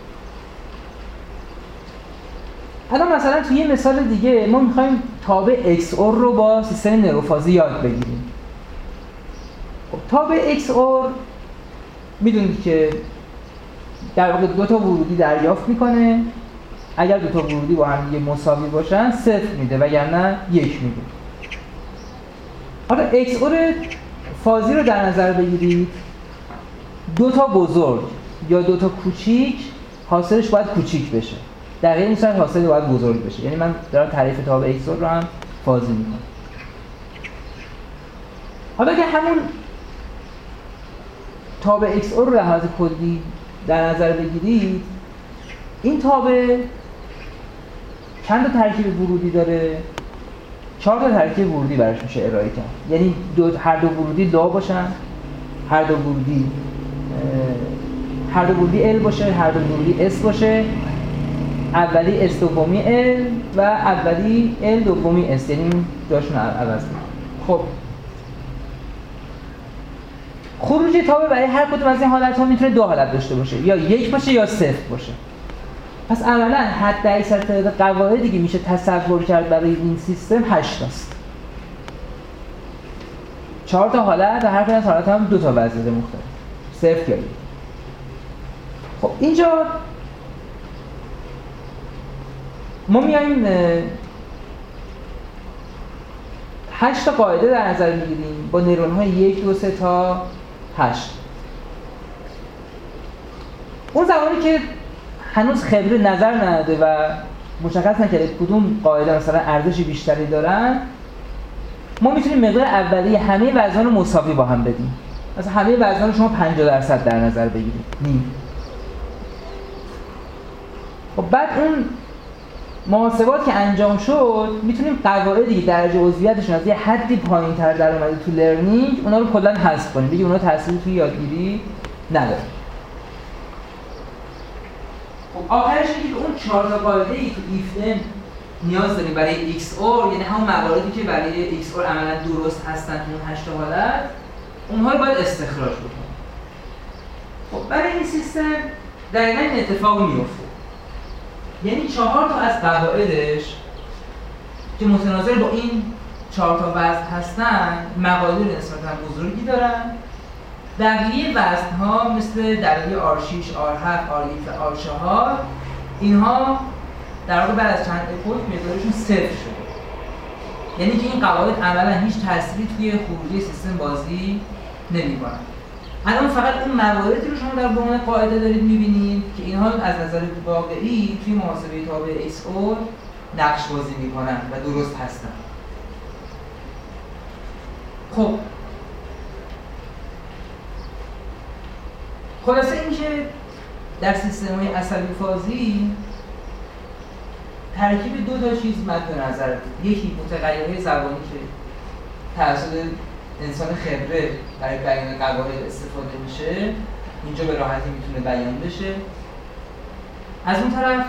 الان مثلا توی یه مثال دیگه ما میخوایم تابع ایکس اور رو با سیستم نوروفازی یاد بگیریم. خب تابع ایکس اور میدونید که در واقع دو تا ورودی دریافت میکنه. اگر دو تا ورودی با هم دیگه مساوی باشن صفر میده وگرنه یک میده. حالا ایکس اور فازی رو در نظر بگیرید، دو تا بزرگ یا دو تا کوچیک حاصلش باید کوچیک بشه. در غیر این صورت حاصل باید بزرگ بشه. یعنی من دارم تعریف تابع ایکس اور رو هم فازی میکنم. حالا که همون تابع ایکس اور رو در حالت کلی در نظر بگیرید، این تابع چند تا ترکیب ورودی داره؟ چهار تا ترکیب ورودی براش میشه ارائه کرد. یعنی دو هر دو ورودی لا باشن، هر دو ورودی هر دو ورودی ال باشه، هر دو ورودی اس باشه، اولی اس دومی ال و اولی ال دومی اس، یعنی جاشون عوض میشه. خب خروجی تابع برای هر کدوم از این حالت‌ها میتونه دو حالت داشته باشه، یا یک باشه یا صفر باشه. پس عملاً حد اکثر تعداد قواعدی که میشه تصور کرد برای این سیستم هشت است. چهار تا حالت و هر کدوم از حالت‌ها هم دو تا وضعیت مختلف. صفر یا یک. خب اینجا ما میایم هشت تا قاعده در نظر میگیریم با نورون‌های یک، دو، سه تا هشت. اون زمانی که هنوز خبره نظر نداده و مشخص نکرده کدوم قاعده مثلا ارزش بیشتری دارن، ما میتونیم مقدار اولیه همه وزن‌ها رو مساوی با هم بدیم. مثلا همه وزن‌ها رو شما پنجاه درصد در نظر بگیرید. نیم. خب بعد اون محاسبات که انجام شد میتونیم قواعدی که درجه عضویتشون از یه حدی پایین‌تر در اومده تو لرنینگ اونا رو کلاً حذف کنیم، بگیم اونا تأثیری توی یادگیری نداره. خب آخرش اینه که اون چهار تا قاعده‌ای تو ایف نیاز داریم برای ایکس اور، یعنی همون مواردی که برای ایکس اور عملاً درست هستن تو اون هشت حالت، اونها رو باید استخراج بکنیم. خب برای این سیستم دقیقاً این اتفاق میفته. یعنی چهار تا از قواعدش که متناظر با این چهار تا وزن هستن مقادیر نسبتاً بزرگی دارن. بقیه وزن‌ها مثل دلایل آر شش، آر هفت، آر یک و آر چهار اینها در واقع بعد از چند اپوک مقدارشون صفر شده. یعنی که این قواعد عملاً هیچ تأثیری توی خروجی سیستم بازی نمی‌کنن. الان فقط اون مواردی رو شما در عنوان قاعده دارید می‌بینید که اینها از نظر واقعی توی محاسبه تابع ایکس اور نقش بازی می‌کنن و درست هستن. خب خلاصه اینکه در سیستم‌های عصبی فازی ترکیب دو تا چیز مد نظر بود. یکی متغیرهای زبانی که توسط انسان خبره برای بیان قواعد استفاده میشه، اینجا به راحتی میتونه بیان بشه. از اون طرف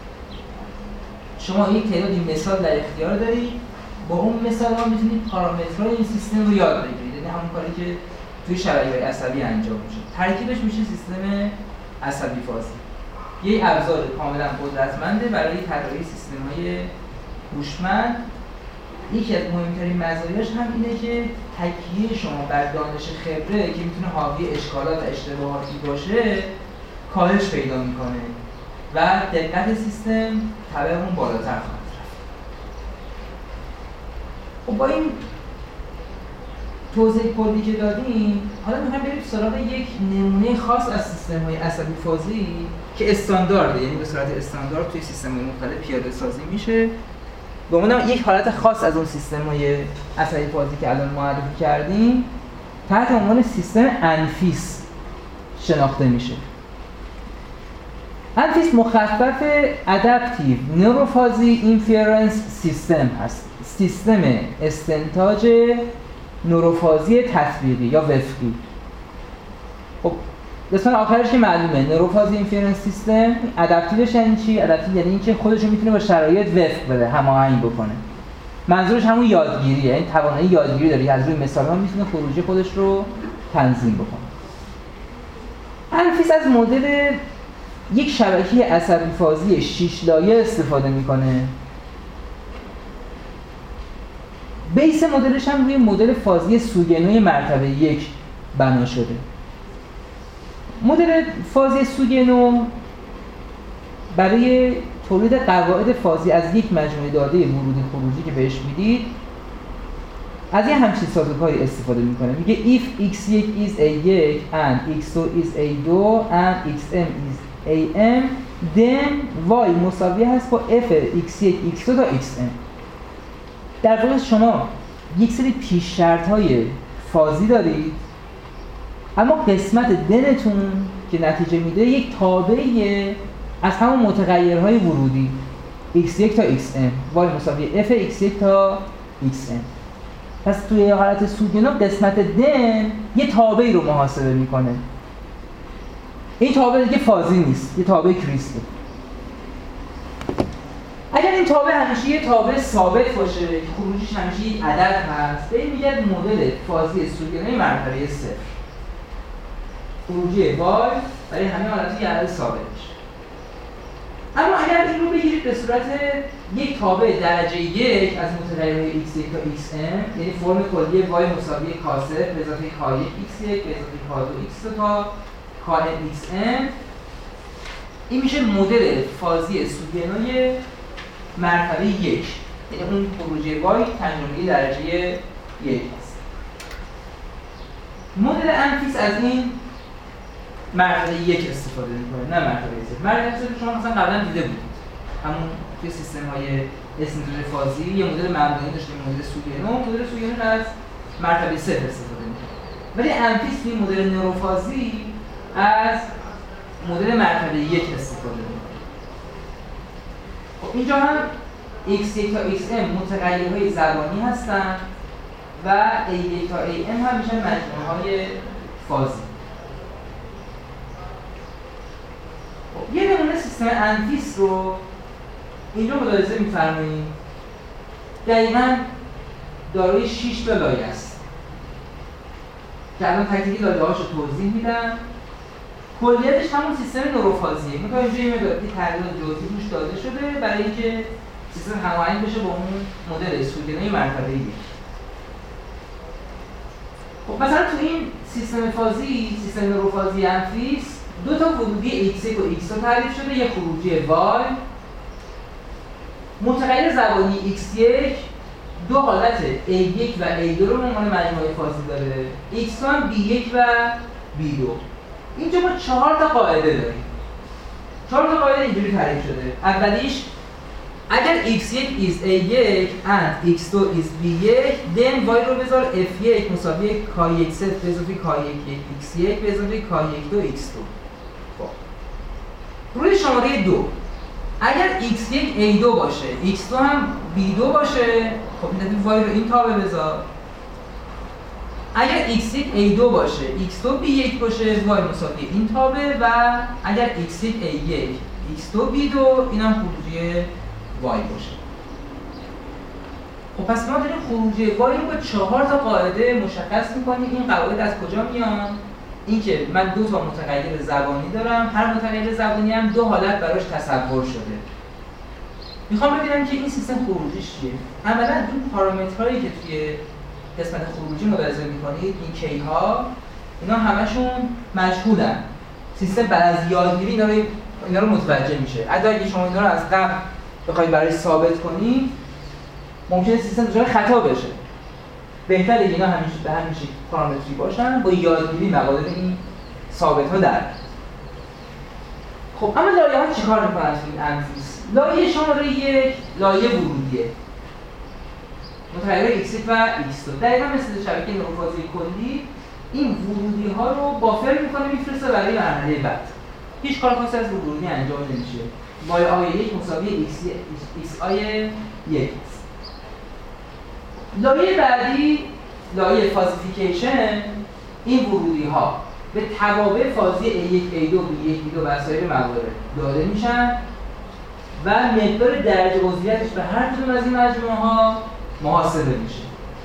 شما یک تعدادی مثال در اختیار دارید، با اون مثال ها میتونید پارامترهای این سیستم رو یاد بگیرید، یعنی همون کاری که توی شبکه‌های عصبی انجام میشه. ترکیبش میشه سیستم عصبی فازی، یک ابزار کاملا قدرتمنده برای طراحی سیستم‌های هوشمند. یکی از مهمترین مزایاش هم اینه که تکیه شما بر دانش خبره که میتونه حاوی اشکالات و اشتباهاتی باشه کاهش پیدا میکنه و دقت سیستم طبع اون بالاتر خواهد رفت. خب با این توضیح کلی که دادیم، حالا میخوایم بریم سراغ یک نمونه خاص از سیستم‌های عصبی فازی که استاندارده، یعنی به صورت استاندارد توی سیستم‌های مختلف پیاده سازی میشه. به عنوان یک حالت خاص از اون سیستم‌های عصبی فازی که الان معرفی کردیم تحت عنوان سیستم انفیس شناخته میشه. انفیس مخفف ادپتیو نوروفازی اینفرنس سیستم هست، سیستم استنتاج نوروفازی تطبیقی یا وفقی. خب قسمت آخرش که معلومه، نوروفازی اینفرنس سیستم ادپتیوش یعنی چی؟ ادپتیو یعنی اینکه خودش رو میتونه با شرایط وفق بده، هماهنگ بکنه. منظورش همون یادگیریه، یعنی توانایی یادگیری داره، از روی مثال‌ها میتونه خروجی خودش رو تنظیم بکنه. انفیس از مدل یک شبکه عصبی فازی شش لایه استفاده میکنه. بیس مدلش هم روی مدل فازی سوگنوی مرتبه یک بنا شده. مدل فازی سوگنو برای تولید قواعد فازی از یک مجموعه داده ورودی خروجی که بهش میدید از یه همچین سازوکاری استفاده میکنه. میگه if ایکس یک is ای یک and ایکس دو is ای دو and xm is am then y مساوی هست با f ایکس یک ایکس دو تا xm. در واقع شما یک سری پیش شرط های فازی دارید، اما قسمت دنتون که نتیجه میده یک تابعیه از همون متغیرهای ورودی ایکس یک تا xm، y مساوی f ایکس یک تا xm. پس توی حالت سوگنو قسمت دن یه تابعی رو محاسبه میکنه. این تابع دیگه فازی نیست، یه تابع کریسته. اگر این تابع همیشه یه تابع ثابت باشه که خروجیش همیشه یک عدد هست، به این میگه مدل فازی سوگنوی مرتبه صفر. خروجی y برای همه حالت یه عدد ثابت میشه. اما اگر این رو بگیرید به صورت یک تابع درجه یک از متغیرهای ایکس یک تا xm، یعنی فرم کلی y مساوی k صفر به اضافه k یک ایکس یک به اضافه k دو ایکس دو تا kn xm، این میشه مدل فازی سوگنوی مرتبه یک، یعنی اون خروجی y تنجمه‌ای درجه یک است. مدل انفیس از این مرتبه یک استفاده میکنه، نه مرتبه صفر. مرتبه صفر شما مثلا قبلا دیده بودید، همون توی سیستم‌های استنتاج فازی یه مدل معمولی داشتیم، مدل سوگنو. مدل سوگنو از مرتبه صفر استفاده میکنه، ولی انفیس توی مدل نوروفازی از مدل مرتبه یک استفاده میکنه. خب اینجا هم ایکس یک تا xm متغیرهای زبانی هستن و ای یک تا am هم میشن مجموعه‌های فازی. یه نمونه سیستم انفیس رو اینجا ملاحظه می‌فرمایید. دقیقاً دارای شش تا لایه است که الان تک تک لایه‌هاش رو توضیح میدم. کلیتش همون سیستم نوروفازیه. مثلا اینجا یه مقدار تغییرات جزئی روش داده شده برای اینکه سیستم هماهنگ بشه با اون مدل سوگنوی مرتبه یک. خب مثلا تو این سیستم فازی، سیستم نوروفازی انفیس، دو تا ورودی ایکس یک و ایکس دو تعریف شده، یه خروجی y. متغیر زبانی ایکس یک دو حالت ای یک و ای دو رو به عنوان مجموعه فازی داره، ایکس دو هم بی یک و بی دو. اینجا ما چهار تا قاعده داریم. چهار تا قاعده اینجوری تعریف شده. اولیش اگر ایکس یک is ای یک and ایکس دو is بی یک then y رو بذار اف یک مساوی k یک صفر به اضافه k یک ایکس یک به اضافه k یک دو ایکس دو. خب روی شماره دو اگر ایکس یک ای دو باشه، ایکس دو هم بی دو باشه، خب این وای رو این تابع بذار. اگر ایکس یک ای دو باشه، ایکس دو بی یک باشه، وای مساوی این تابع و اگر ایکس یک ای یک، ایکس دو بی دو، این هم خروجی وای باشه. خب پس ما داریم خروجی وای رو با چهار تا قاعده مشخص می‌کنیم. این قواعد از کجا میان؟ اینکه من دو تا متغیر زبانی دارم، هر متغیر زبانی هم دو حالت براش تصور شده. میخوام ببینم که این سیستم خروجیش چیه. اولا این پارامترهایی که توی قسمت خروجی ملاحظه می‌کنید، این کی ها، اینا همشون مجهولن. سیستم بعد از یادگیری اینا رو اینا رو متوجه میشه. حتی اگه شما اینا رو از قبل بخواید برای ثابت کنید، ممکنه سیستم دچار خطا بشه. بهتره اینا همیشه به همین شکل پارامتری باشن، با یادگیری مقادیر این ثابت ها در. خب اما لایه ها چیکار میکنن تو این انفیس؟ لایه شماره یک لایه ورودیه. متغیر ایکس یک و ایکس دو دقیقاً مثل شبکه نوروفازی کلی این ورودی ها رو بافر میکنه میفرسته برای مرحله بعد. هیچ کار خاصی از ورودی انجام نمیشه. وای آی یک مساوی ایکس ایکس آی یک است. لایه بعدی لایه فازیفیکیشن، این ورودی ها به توابع فازی ای یک ای دو بی یک بی دو و سایر موارد داده میشن و مقدار درجه عضویتش به هر کدوم از این مجموعه ها محاسبه میشه.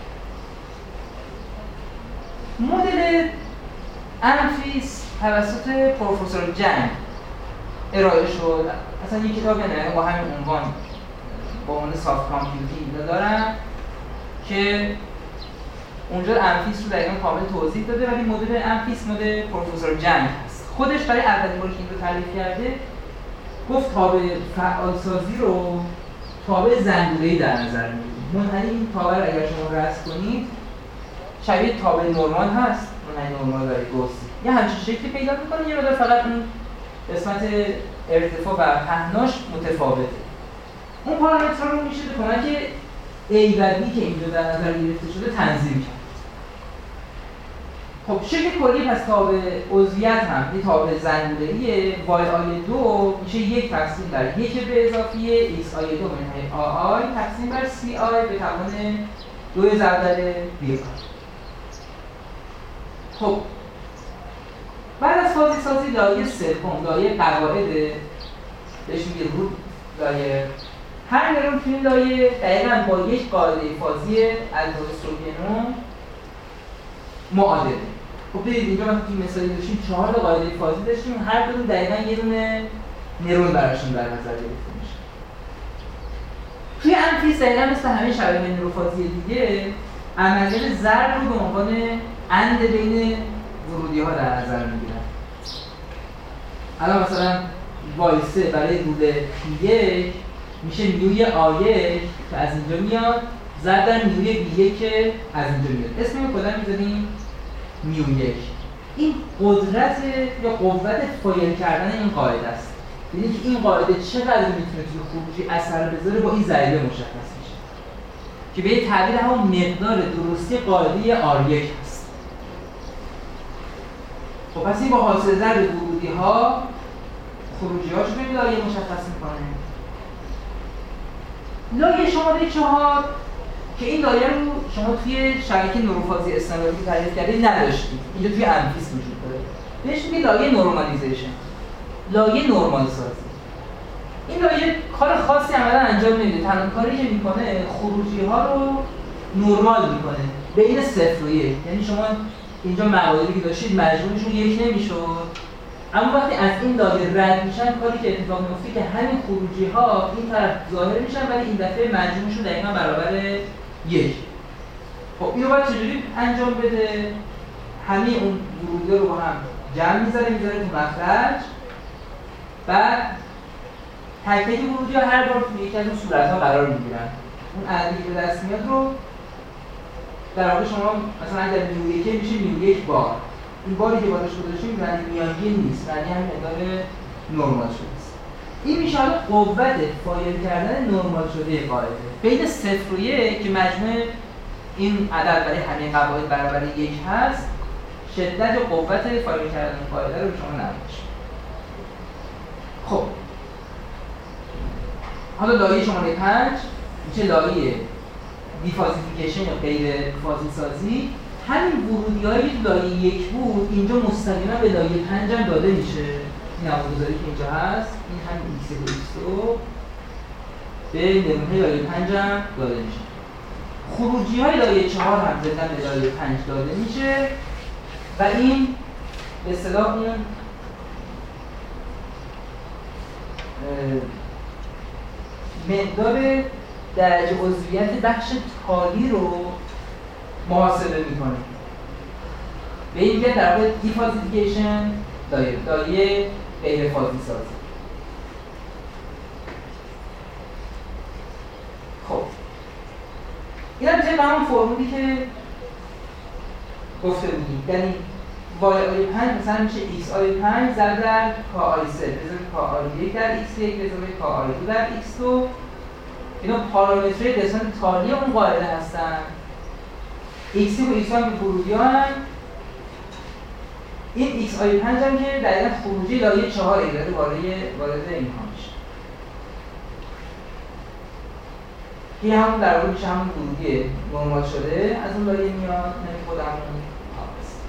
مدل انفیس توسط پروفسور جنگ ارائه شد. اصلا یک کتاب نه با همین عنوان با عنوان سافت کامپیوتینگ دارن که اونجا انفیس رو دقیقاً کامل توضیح داده، ولی مدل انفیس مدل پروفسور جنگ هست. خودش برای اولین بار که این رو تعریف کرده گفت تابع فعالسازی رو تابع زنگوله‌ای در نظر می‌گیریم. منحنی این تابع رو اگر شما رسم کنید شبیه تابع نرمال هست، منحنی نرمال برای گوسی یه همچین شکلی پیدا می‌کنه، یه مقدار فقط اون قسمت ارتفاع و پهناش متفاوته. اون پارامترها رو میشه به کمک A و B که اینجا در نظر گرفته شده تنظیم کرد. خب شکل کلی پس تابع عضویت هم یه تابع زنگوله‌ایه. وای آی دو میشه یک تقسیم بر یک به اضافی ایکس آی دو منهای آی تقسیم بر سی آی به توان دو ضرب در بی آی. خب بعد از فازی سازی لایه سوم لایه قواعد بهش میگه رود لایه. هر نرون تو این لایه دقیقاً با یک قاعده فازی الدوستروگنو معادله. خب ببینید اینجا مثلا توی مثالی داشتیم چهار تا قاعده فازی داشتیم، هر کدوم دقیقاً یه دونه نرون براشون در نظر گرفته میشه. توی انفیس دقیقاً مثل همه شبکه نوروفازی دیگه عملیات ضرب رو به عنوان اند بین ورودی ها در نظر میگیرن. الان مثلا وای سه برای رود پی یک میشه نیوی آ یک که از اینجا میاد ضرب در نیوی بی یک که از اینجا میاد. اسم این کلا میذاریم نیو یک. این قدرت یا قوت فایل کردن این قاعده است. یعنی که این قاعده چقدر میتونه توی خروجی اثر بذاره با این ضریب مشخص میشه که به یه تعبیر همون مقدار درستی قاعده آر یک هست. خب پس این با حاصل ضرب ورودی ها خروجی هاش رو لایه مشخص میکنه. لایه شماره چهار که این لایه رو شما توی شبکه نوروفازی استانداردی تعریف کردید نداشتید، اینجا توی انفیس وجود داره. بهش میگه لایه نورمالیزیشن، لایه نرمال سازی. این لایه کار خاصی عملا انجام نمیده، تنها کاری که میکنه خروجی ها رو نرمال میکنه بین صفر و یک. یعنی شما اینجا مقادیری که داشتید مجموعشون یک نمیشد، اما وقتی از این لایه رد میشن کاری که اتفاق میفته که همین خروجی ها این طرف ظاهر میشن ولی این دفعه مجموعشون دقیقاً برابر یک. خب اینو باید چجوری انجام بده؟ همه اون ورودی رو با هم جمع میذاره میذاره تو مخرج، بعد تک تک ورودی ها هر بار توی یکی از اون صورت ها قرار میگیرن. اون عددی که به دست میاد رو در واقع شما مثلا اگر نیو یکی میشه نیو یک بار. این باری که بالاش گذاشتیم معنی میانگین نیست، معنی همین مقدار نرمال شده است. این میشه حالا قوت فایل کردن نرمال شده قاعده بین صفر و یک که مجموع این عدد برای همه قواعد برابر یک هست. شدت و قوت فایل کردن قاعده رو شما نمیشه. خب حالا لایه شماره پنج میشه لایه دیفازیفیکیشن یا غیر فازی سازی. همین ورودی هایی که لایه یک بود اینجا مستقیما به لایه پنج هم داده میشه. این نمودگذاری که اینجا هست این همین ایکس و ایکس دو به نمونه لایه پنج هم داده میشه. خروجی های لایه چهار هم زدن به لایه پنج داده میشه و این به اصطلاح اون مقدار درجه عضویت بخش تالی رو محاسبه میکنه. به این میگن در واقع دیفازیفیکیشن لایه لایه غیر فازی سازی. خب این هم طبق همون فرمولی که گفته بودیم، یعنی وای آی پنج مثلا میشه ایکس آی پنج ضرب در کا آی سه بزنیم کا آی یک در ایکس یک بزنیم کا آی دو در ایکس دو. اینا پارامترهای قسمت تالی اون قاعده هستن. ایکس و ایکس هم که ورودی ها هم. این ایکس آی پنج هم که دقیقا خروجی لایه چهار ایراد وارد وارد این ها میشه. که همون در واقع میشه همون ورودی نرمال شده از اون لایه میاد، نمی خودمون هست.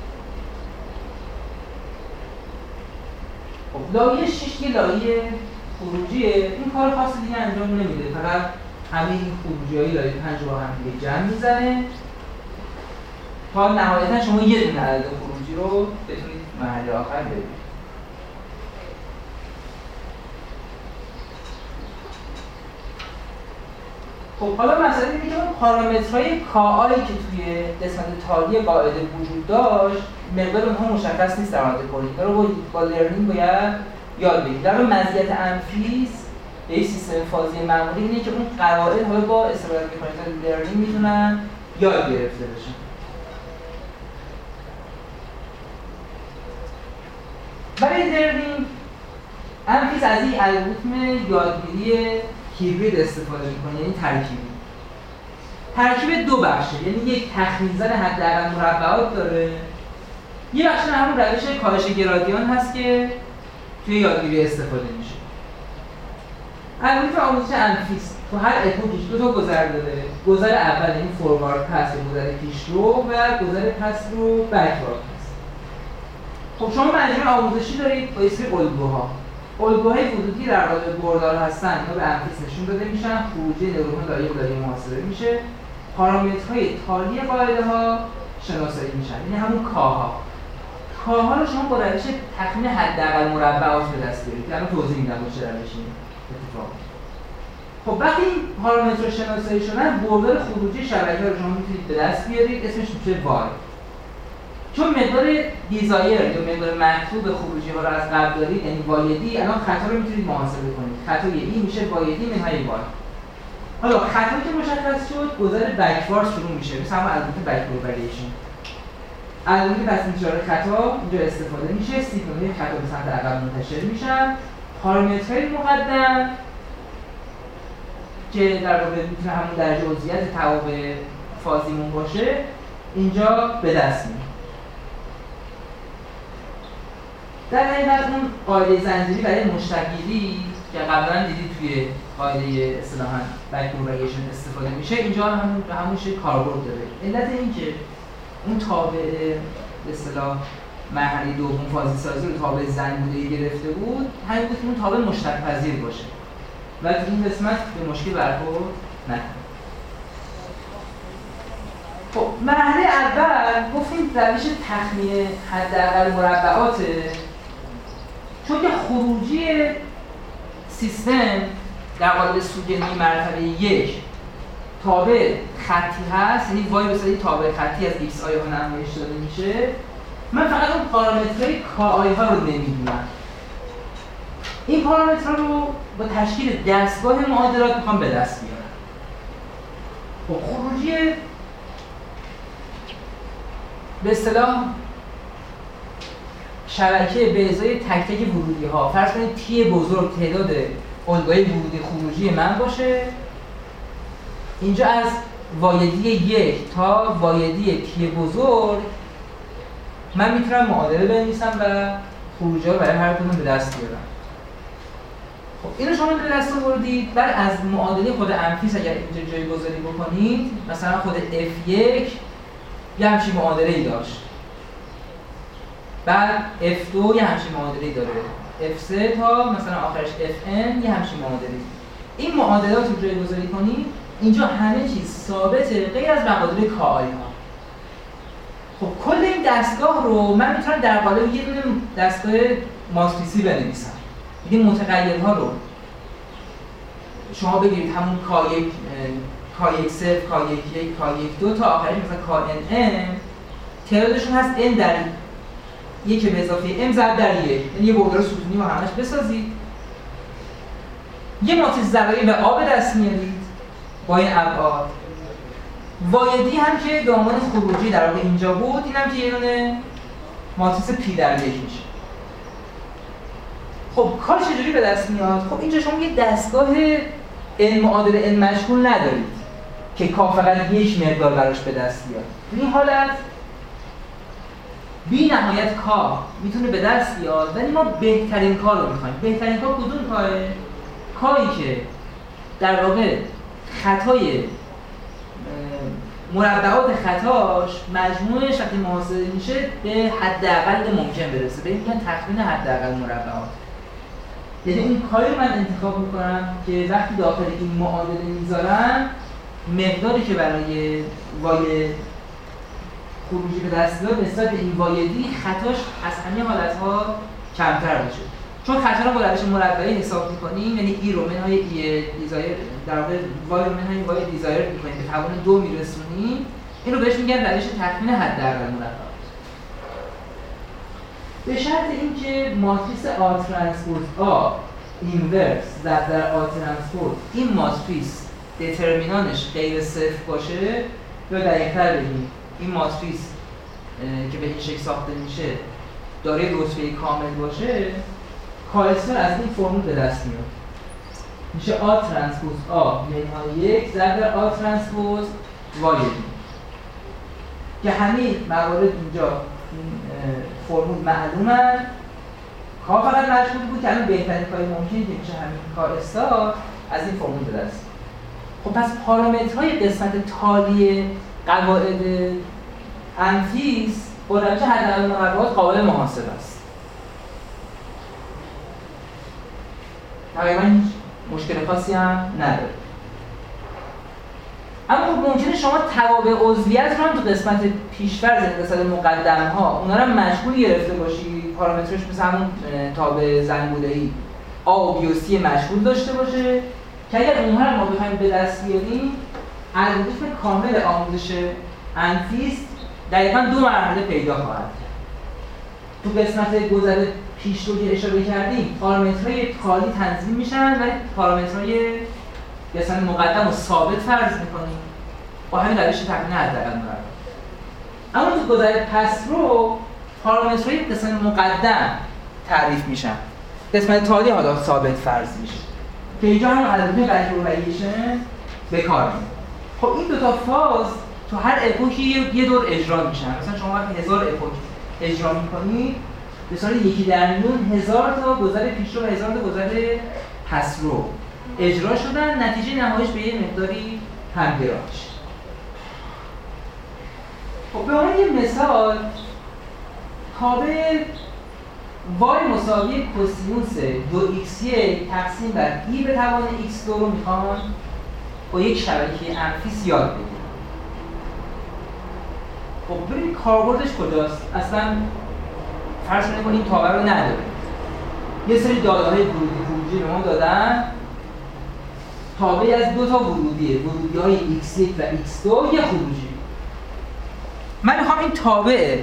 خب لایه شش یه لایه خروجیه. این کار خاصی دیگه انجام نمیده، فقط همه این خروجی های لایه پنج رو هم دیگه جمع میزنه تا نهایتا شما یه دونه عدد خروجی رو بتونید مرحله آخر ببینید. خب حالا مسئله اینه که اون پارامترهای کاآی که توی قسمت تالی قاعده وجود داشت مقدار اونها مشخص نیست در حالت کلی. اینا رو با لرنینگ باید یاد بگیرید. در مزیت انفیس به این سیستم فازی معمولی اینه که اون قواعد حالا با استفاده میکنید لرنینگ میتونن یاد گرفته بشن. برای لرنینگ انفیس از این الگوریتم یادگیری هیبرید استفاده میکنه، یعنی ترکیبی. ترکیب دو بخشه، یعنی یک تخمین‌زن حداقل مربعات داره. یه بخش همون روش کاهش گرادیان هست که توی یادگیری استفاده میشه. الگوریتم آموزش انفیس تو هر اپوکش دو تا گذر داره. گذر اول یعنی فوروارد پس یا گذر پیشرو و گذر پس رو بکوارد هست. خب شما مجموعه آموزشی دارید با اسم الگوها. الگوهای ورودی در قالب بردار هستن، اینا به انفیس نشون داده میشن، خروجی نورون لایه لایه محاسبه میشه. پارامترهای تالی قاعده ها شناسایی میشن، یعنی همون کاها. کاها رو شما با روش تخمین حداقل مربعات به دست بیارید که الان توضیح میدم با چه روشی اتفاق. خب وقتی این پارامترها شناسایی شدن، بردار خروجی شبکه رو شما میتونید به دست بیارید، اسمش میشه وای. چون مقدار دیزایر یا مقدار مطلوب خروجی ها رو از قبل دارید، یعنی وایدی، الان خطا رو میتونید محاسبه کنید. خطای ای میشه وایدی منهای وای. حالا خطا که مشخص شد، گذر بکوارد شروع میشه، مثل همون الگوریتم بک پروپاگیشن. الگوریتم پس انتشار خطا اینجا استفاده میشه، سیگنال‌های خطا به سمت عقب منتشر میشن. پارامترهای مقدم که در واقع میتونه همون درجه عضویت توابع فازیمون باشه، اینجا به دست میاد. در حقیقت اون قاعده زنجیری برای مشتقگیری که قبلا دیدید توی قاعده اصطلاحاً بک پروپاگیشن استفاده میشه، اینجا هم به همون شکل کاربرد داره. علت این که اون تابع به اصطلاح مرحله دوم فازی سازی رو تابع زنجیری گرفته بود، همین بود که اون تابع مشتق پذیر باشه و تو این قسمت به مشکل برخورد نکنه. خب مرحله اول گفتیم روش تخمین حداقل مربعاته، چون که خروجی سیستم در قالب سوگنی مرتبه یک تابع خطی هست، یعنی وای بسازی تابع خطی از ایکس آی ها نمایش داده میشه. من فقط اون پارامترهای کا آی ها رو نمیدونم. این پارامترها رو با تشکیل دستگاه معادلات میخوام به دست بیارم. خب خروجی به اصطلاح شبکه به ازای تک تک ورودی ها، فرض کنید تی بزرگ تعداد الگوهای ورودی خروجی من باشه. اینجا از وایدی یک تا وایدی تی بزرگ من میتونم معادله بنویسم و خروجی ها برای هر کدوم به دست بیارم. خب اینو شما به دست آوردید، بعد از معادله خود انفیس اگر اینجا جایگذاری بکنید، مثلا خود اف یک یه همچین معادله‌ای داشت، بعد اف دو یه همچین معادله‌ای داره، اف سه تا مثلا آخرش اف ان یه همچین معادله‌ای. این معادلات رو جایگذاری کنید، اینجا همه چیز ثابته غیر از مقادیر کای ها. خب کل این دستگاه رو من میتونم در قالب یه دونه دستگاه ماتریسی بنویسم. این متغیرها رو شما بگیرید، همون کا یک کا یک صفر، کا یک یک، کا یک دو تا آخرش مثلا کا ان ام، تعدادشون هست n در یک به اضافه m ضرب در یک، یعنی یه بودار ستونی رو همش بسازید. یه ماتریس ضربی به آ به دست میارید با این ابعاد. وایدی هم که دامن خروجی در واقع اینجا بود، این هم که یه دونه ماتریس پی در یک میشه. خب کار چجوری به دست میاد؟ خب اینجا شما یه دستگاه n معادل n مجهول ندارید که کا فقط یک مقدار براش به دست بیاد. تو این حالت بی نهایت کا میتونه به دست بیاد، ولی ما بهترین کار رو میخوایم. بهترین کار کدوم کاه؟ کاری که در واقع خطای مربعات خطاش مجموعش وقتی محاسبه میشه به حداقل ممکن برسه، به این میگن تخمین حداقل مربعات. یعنی این کاری رو من انتخاب میکنم که وقتی داخل این معادله میذارم، مقداری که برای وای خروجی به دست بیاد نسبت به این وایدی خطاش از همه حالتها کمتر باشه. چون خطا رو با روش مربعی حساب میکنیم، یعنی ای رو منهای ای دیزایر در واقع وای رو منهای وای دیزایر میکنیم به توان دو میرسونیم، این رو بهش میگن روش تخمین حداقل مربعات. به شرط اینکه ماتریس آ ترانسپوز آ اینورس ضرب در آ ترانسپوز این ماتریس دترمینانش غیر صفر باشه، یا دقیق‌تر بگیم این ماتریس که به این شکل ساخته میشه داره رتبه کامل باشه، کالسر از این فرمول به دست میاد. میشه آ ترانسپوز آ منهای یک ضرب در آ ترانسپوز وای دی که همه موارد اینجا این فرمول معلومن. کا فقط مجهول بود که الان بهترین کاری ممکنه که میشه همین کا استار از این فرمول به دست. خب پس پارامترهای قسمت تالی قواعد انفیس با روش حداقل مربعات قابل محاسبه است. تقریبا هیچ مشکل خاصی هم نداره. اما خب ممکنه شما توابع عضویت رو هم تو قسمت پیش‌فرض قسمت مقدم ها اونا رو مجهول گرفته باشی، پارامترش مثل همون تابع زنگوله‌ای آ و بی و سی مجهول داشته باشه که اگر اونها رو ما بخوایم به دست بیاریم، الگوریتم کامل آموزش انفیس دقیقاً دو مرحله پیدا خواهد کرد. تو قسمت گذر پیش رو که اشاره کردیم پارامترهای تالی تنظیم میشن و پارامترهای قسمت مقدم رو ثابت فرض میکنیم با همین روش تخمین حداقل مربعات. اما تو گذر پس رو پارامترهای قسمت مقدم تعریف میشن، قسمت تالی حالا ثابت فرض میشه که اینجا هم الگوریتم رگولریشن به کار میاد. خب این دو تا فاز تو هر اپوکی یه دور اجرا میشن. مثلا شما وقتی هزار اپوک اجرا میکنید به صورت یکی در میون هزار تا گذر پیشرو و هزار تا گذر پسرو اجرا شدن، نتیجه نهاییش به یه مقداری همگرا میشه. خب به عنوان یه مثال تابع وای مساوی کوسینوس دو ایکس یک تقسیم بر ای به توان ایکس دو رو میخوام با یک شبکه انفیس یاد بگیرم. خب ببینید کاربردش کجاست؟ اصلا فرض کنید این تابع رو نداره. یه سری داده‌های ورودی خروجی به ما دادن، تابعی از دو تا ورودیه، ورودی‌های ایکس یک و ایکس دو یه خروجی. من میخوام این تابع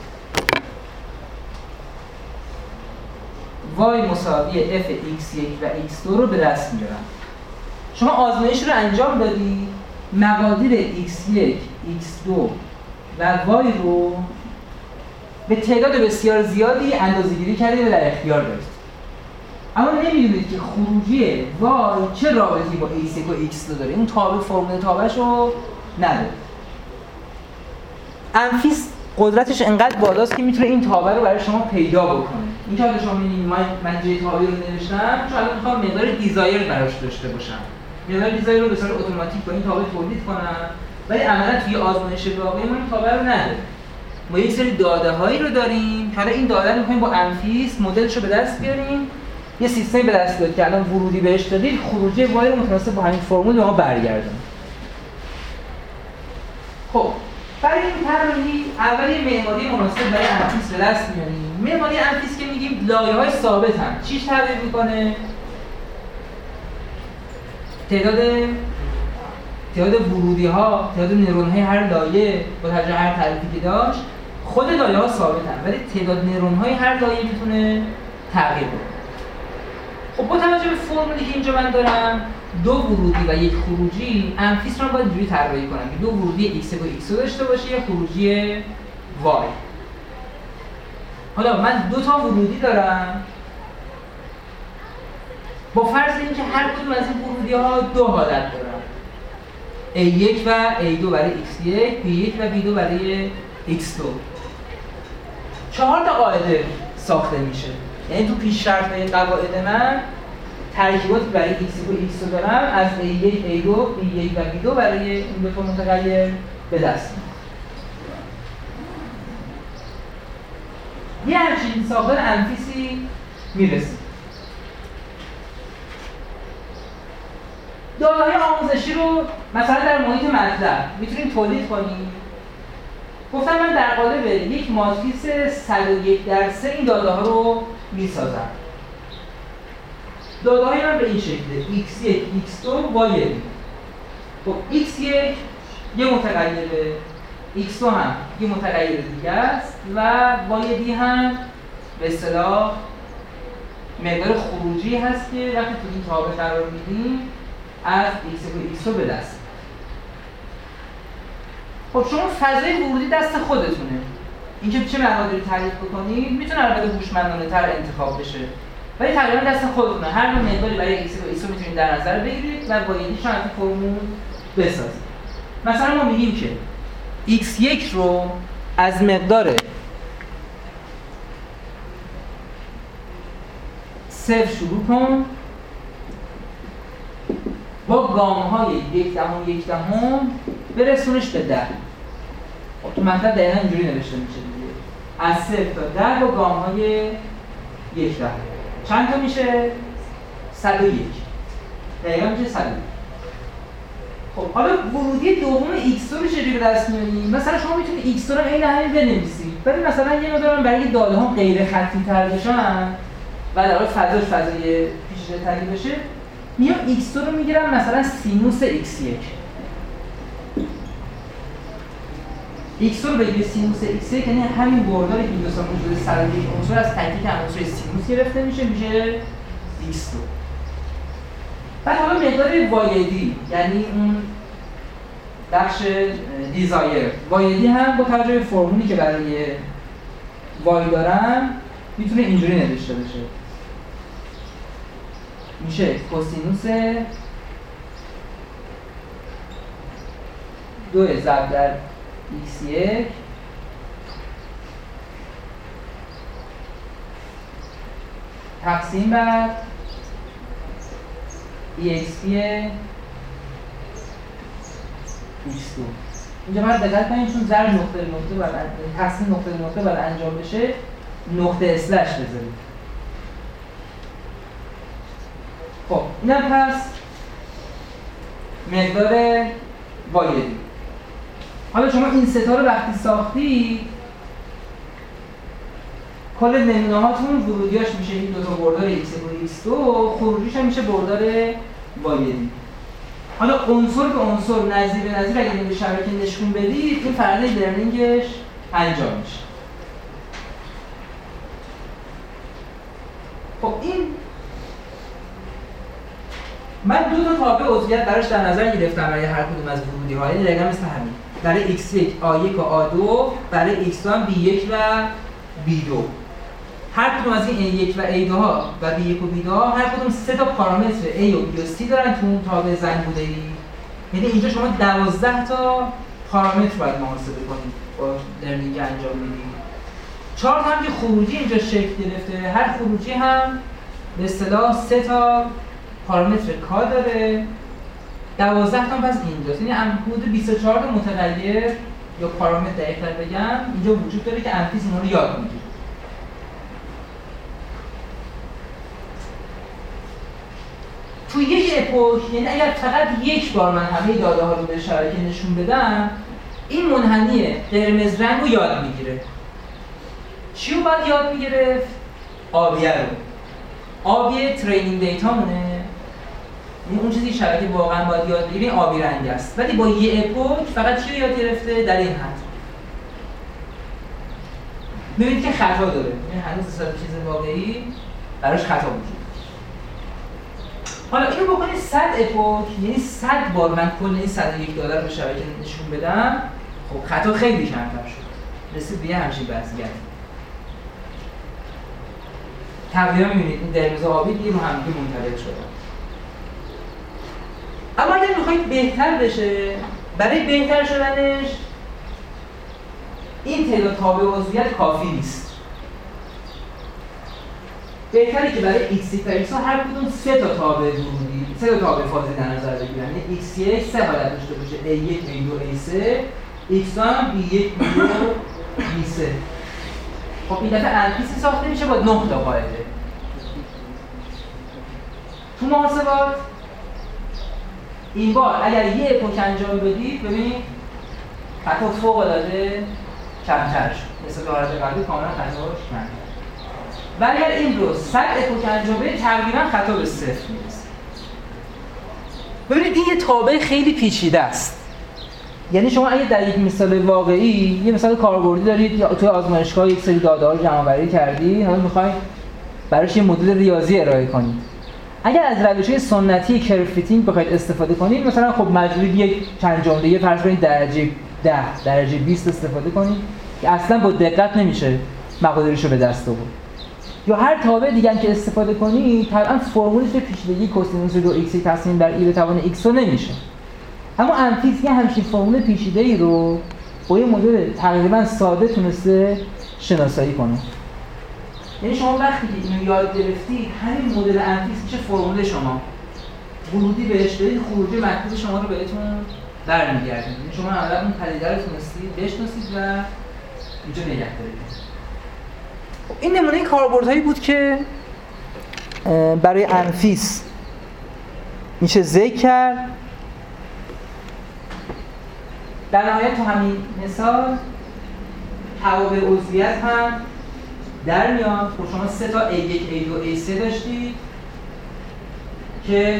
y مساوی f ایکس یک و ایکس دو رو به دست میارم. شما آزمایش رو انجام دادی، مقادیر ایکس یک، ایکس دو و y رو به تعداد بسیار زیادی اندازه‌گیری کردید و در اختیار دارید. اما نمیدونید که خروجی y چه رابطی با ایکس یک و ایکس دو داره. اون تابع فرمول تابعش رو نداره. انفیس قدرتش انقدر بالاست که میتونه این تابع رو برای شما پیدا بکنه. این که حالا شما می‌بینید من من جی تابع رو نوشتم چون الان می‌خوام مقدار دیزایر براش داشته باشم. مقدار دیزایر رو به صورت اتوماتیک با این تابع تولید کنم، ولی عملاً توی آزمایش واقعی ما این تابع رو نداریم. ما یک سری داده‌هایی رو داریم که حالا این داده رو می‌خوایم با انفیس مدلش رو به دست بیاریم. یه سیستمی به دست بیارید که الان ورودی بهش دادید، خروجی وای رو متناسب با همین فرمول به ما برگردونه. خب برای این طراحی اول یه معماری مناسب برای انفیس به دست میاریم. معماری انفیس که میگیم لایه‌های ثابت هم چیش تعریف میکنه؟ تعداد تعداد ورودی‌ها، تعداد نورون‌های هر لایه با توجه به هر تعریفی که داشت، خود لایه‌ها ثابت هم ولی تعداد نورون‌های هر لایه میتونه تغییر کنه. خب با توجه به فرمولی که اینجا من دارم، دو ورودی و یک خروجی، انفیس رو باید اینجوری طراحی کنم که دو ورودی x و x داشته باشه، یک خروجی y. حالا من دو تا ورودی دارم با فرض اینکه هر کدوم از این ورودی‌ها دو حالت دارن. ای یک و ای دو برای ایکس یک، بی یک و بی دو برای ایکس دو. چهار تا قاعده ساخته میشه. یعنی تو پیش شرط قواعد من ترکیباتی برای x و x رو دارم از ای یک، ای دو، بی یک و بی دو برای این دو تا متغیر به دست میارم. یه همچین ساختار انفیسی میرسیم. داده‌های آموزشی رو مثلا در محیط مطلب میتونیم تولید کنیم. گفتم من در قالب یک ماتریس صد و یک در سه این داده‌ها رو میسازم. داده‌های من به این شکله ایکس یک، ایکس دو، وای یک. خب ایکس یک یه متغیره، ایکس دو هم یه متغیر دیگه است و وای دی هم به اصطلاح مقدار خروجی هست که وقتی تو این تابع قرار میدیم از ایکس و ایکس رو به دست. خب شما فضای ورودی دست خودتونه. اینکه چه مقادیری تعریف بکنید میتونه البته هوشمندانه تر انتخاب بشه. ولی تقریبا دست خودتونه. هر نوع مقداری برای ایکس و ایکس رو میتونید در نظر بگیرید و وایدیش رو از این فرمول بسازید. مثلا ما میگیم که ایکس یک رو از مقدار صفر شروع کن با گام‌های یک دهم یک دهم برسونش به ده. خب تو مطلب دقیقاً اینجوری نوشته میشه دیگه. از صفر تا ده با گام‌های یک دهم. چند تا میشه؟ صد و یک. دقیقاً میشه صد و یک. خب حالا ورودی دوم ایکس دو رو چجوری به دست میاریم؟ مثلا شما میتونید ایکس دو رو عین همین بنویسید. ولی مثلا یه مقدار برای داده‌ها غیر خطی تر بشن و در واقع فضاش فضای پیچیده تری بشه، میام ایکس دو رو میگیرم مثلا سینوس ایکس یک. ایکس دو رو بگیره سینوس ایکس یک یعنی همین برداری که دو تا موجود صد و یک عنصر از تکلیف عنصر سینوس گرفته میشه میشه ایکس دو. بعد حالا مقدار وایدی یعنی اون بخش دیزایر وایدی هم با توجه به فرمولی که برای وای دارم میتونه اینجوری نوشته بشه. میشه کوسینوس دو ضرب در ایکس یک تقسیم بر ای ایکس پی ایکس دو. اینجا باید دقت کنید چون ضرب نقطه نقطه باید تقسیم نقطه نقطه باید انجام بشه، نقطه اسلش بذارید. خب اینم پس مقدار وایدی. حالا شما این ستا رو وقتی ساختی کل نمونه هاتون ورودیاش میشه این دو تا بردار ایکس یک و ایکس دو، خروجیش هم میشه بردار وایدی. حالا عنصر به عنصر نظیر به نظیر اگه این شبکه نشون بدید این فرآیند لرنینگش انجام میشه. خب این من دو تا تابع عضویت براش در نظر گرفتم برای هر کدوم از ورودی‌ها. این دقیقاً مثل همین. برای ایکس یک آ یک و آ دو، برای ایکس دو هم بی یک و بی دو. هر کدوم از این ای یک و ای دو ها و بی یک و بی دو ها هر کدوم سه تا پارامتر A و B و C دارن تو اون تابع زنگ بوده‌ای. یعنی اینجا شما دوازده تا پارامتر باید محاسبه کنید با لرنینگ انجام میدید. چارت هم که خروجی اینجا شکل گرفته، هر خروجی هم به اصطلاح سه تا پارامتر کا داره، دوازده تا پس اینجاست، یعنی حدود بیست و چهار تا متغیر یا پارامتر دقیق‌تر بگم اینجا وجود داره که انفیس اینا رو یاد میگیره. تو یک اپوک، یعنی اگر فقط یک بار من همه داده ها رو به شبکه نشون بدم، این منحنی قرمز رنگ رو یاد میگیره. چی رو باید یاد میگرفت؟ آبیه رو. آبیه ترینینگ دیتا مونه، یعنی اون چیزی شبکه واقعا باید یاد بگیره آبی رنگ است. ولی با یه اپوک فقط چی رو یاد گرفته؟ در این حد. ببینید که خطا داره، یعنی هنوز حساب چیز واقعی براش خطا وجود. حالا اینو بکنید صد اپوک، یعنی صد بار من کل این صد و یک دلار رو به شبکه نشون بدم، خب خطا خیلی کمتر شد. رسید به یه همچین وضعیت. تقریبا می‌بینید این قرمز آبی دیگه رو هم دیگه منطبق شدن. اما اگر می‌خواید بهتر بشه، برای بهتر شدنش این تعداد تابع عضویت کافی نیست. بهتره که برای ایکس یک و ایکس هر کدوم سه تا تابع ورودی، سه تا تابع فازی در نظر بگیرن. یعنی ایکس یک سه حالت داشته باشه، ای یک، ای دو، ای سه، ایکس هم بی یک، بی دو، بی سه. خب این دفعه انفیسی ساخته میشه با نه تا قاعده. تو محاسبات این بار اگر یه اپوک انجام بدید، ببینید خطا فوق العاده کمتر شد. مثل حالت قبلی کاملا خطاش کمتر. و اگر این رو صد اپوک انجام بدید، تقریبا خطا به صفر میرسه. ببینید این یه تابع خیلی پیچیده است. یعنی شما اگه در یک مثال واقعی یه مثال کاربردی دارید یا توی آزمایشگاه یک سری داده‌ها رو جمع‌آوری کردید، حالا می‌خواید براش یه مدل ریاضی ارائه کنید. اگر از روش‌های سنتی کرو فیتینگ بخواید استفاده کنید، مثلا خب مجبورید یک چند جمله فرض کنید درجه ده، درجه بیست استفاده کنید که اصلا با دقت نمیشه مقادیرش رو به دست آورد. یا هر تابع دیگه که استفاده کنید، طبعاً فرمولش به پیچیدگی کوسینوس دو ایکس تصمیم بر ای به توان ایکس رو نمیشه. اما انفیس یه همچین فرمول پیچیده‌ای رو با یه مدل تقریباً ساده تونسته شناسایی کنه. یعنی شما وقتی که اینو یاد گرفتید، همین مدل انفیس میشه فرمول شما. ورودی بهش بدید، خروجی مطلوب شما رو بهتون برمیگردونه. یعنی شما اولا اون پدیده رو تونستید بشناسید و اینجا نگه دارید. این نمونه کاربردهایی بود که برای انفیس میشه ذکر کرد. در نهایت تو همین مثال توابع عضویت هم در میاد. خب شما سه تا ای یک، ای دو، ای سه داشتید که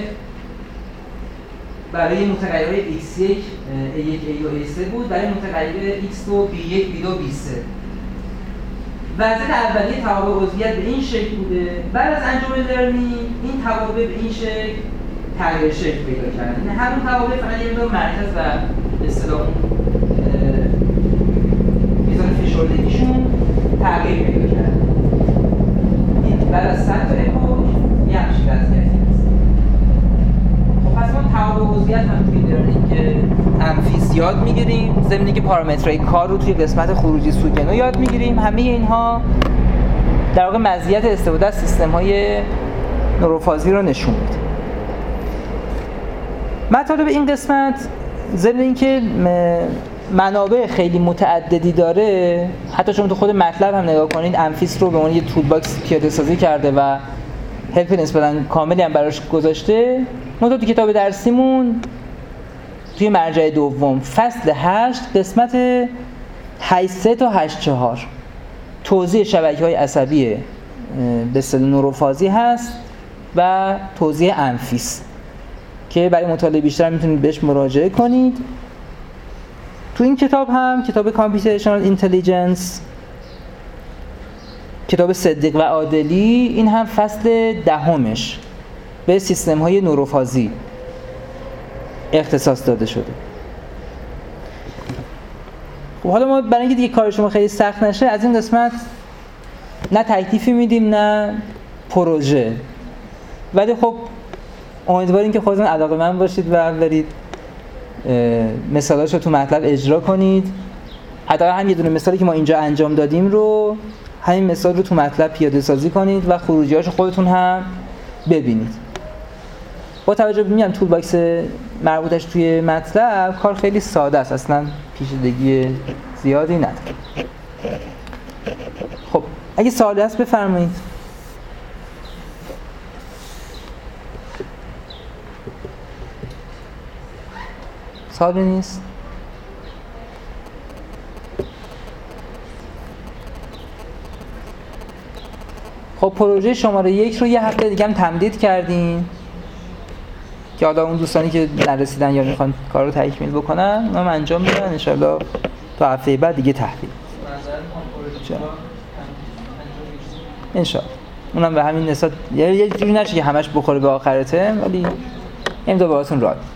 برای متغیرهای ایکس یک، ای یک، ای دو، ای سه بود، برای متغیر ایکس دو، بی یک، بی دو، بی سه. وضعیت اولیه توابع عضویت به این شکل بوده. بعد از انجام لرنینگ این توابع به این شکل تغییر شکل پیدا کردن. یعنی همون توابع فقط یه مقدار مرکز و به اصطلاح میزان فشردگیشون تغییر پیدا کردن. این بعد از صد تا اپوک یه همچین وضعیتی هست. خب پس ما توابع عضویت هم توی لرنینگ که انفیس یاد میگیریم، ضمن اینکه پارامترهای کار رو توی قسمت خروجی سوگنو یاد میگیریم. همه اینها در واقع مزیت استفاده از سیستم‌های نوروفازی رو نشون میده. مطالب این قسمت ضمن اینکه منابع خیلی متعددی داره، حتی شما تو خود مطلب هم نگاه کنید، انفیس رو به عنوان یه تول باکس پیاده سازی کرده و هلپ نسبتاً کاملی هم براش گذاشته. ما تو کتاب درسیمون توی مرجع دوم فصل هشت قسمت هشت سه تا هشت چهار توضیح شبکه‌های عصبی به اصطلاح نوروفازی هست و توضیح انفیس که برای مطالعه بیشتر میتونید بهش مراجعه کنید. تو این کتاب هم کتاب کامپیوتیشنال اینتلیجنس، کتاب صدیق و عادلی، این هم فصل دهمش به سیستم‌های نوروفازی اختصاص داده شده. خب حالا ما برای اینکه دیگه کار شما خیلی سخت نشه، از این قسمت نه تکلیفی میدیم نه پروژه، ولی خب امیدواریم که خودتون علاقه‌مند باشید و برید مثالاشو تو مطلب اجرا کنید حتی هم یه دونه مثالی که ما اینجا انجام دادیم رو همین مثال رو تو مطلب پیاده سازی کنید و خروجی‌هاشو خودتون هم ببینید. با توجه به میگم تول باکس مربوطش توی مطلب کار خیلی ساده است، اصلا پیچیدگی زیادی نداره. خب اگه سوالی هست بفرمایید. سوالی نیست؟ خب پروژه شماره یک رو یه هفته دیگه هم تمدید کردیم که حالا اون دوستانی که نرسیدن یا میخوان کار رو تکمیل بکنن اونم انجام میدن، انشالله تا هفته بعد دیگه تحویل انشالله. اونم به همین نسبت یه جوری نشه که همش بخوره به آخر ترم، ولی این دو براتون راه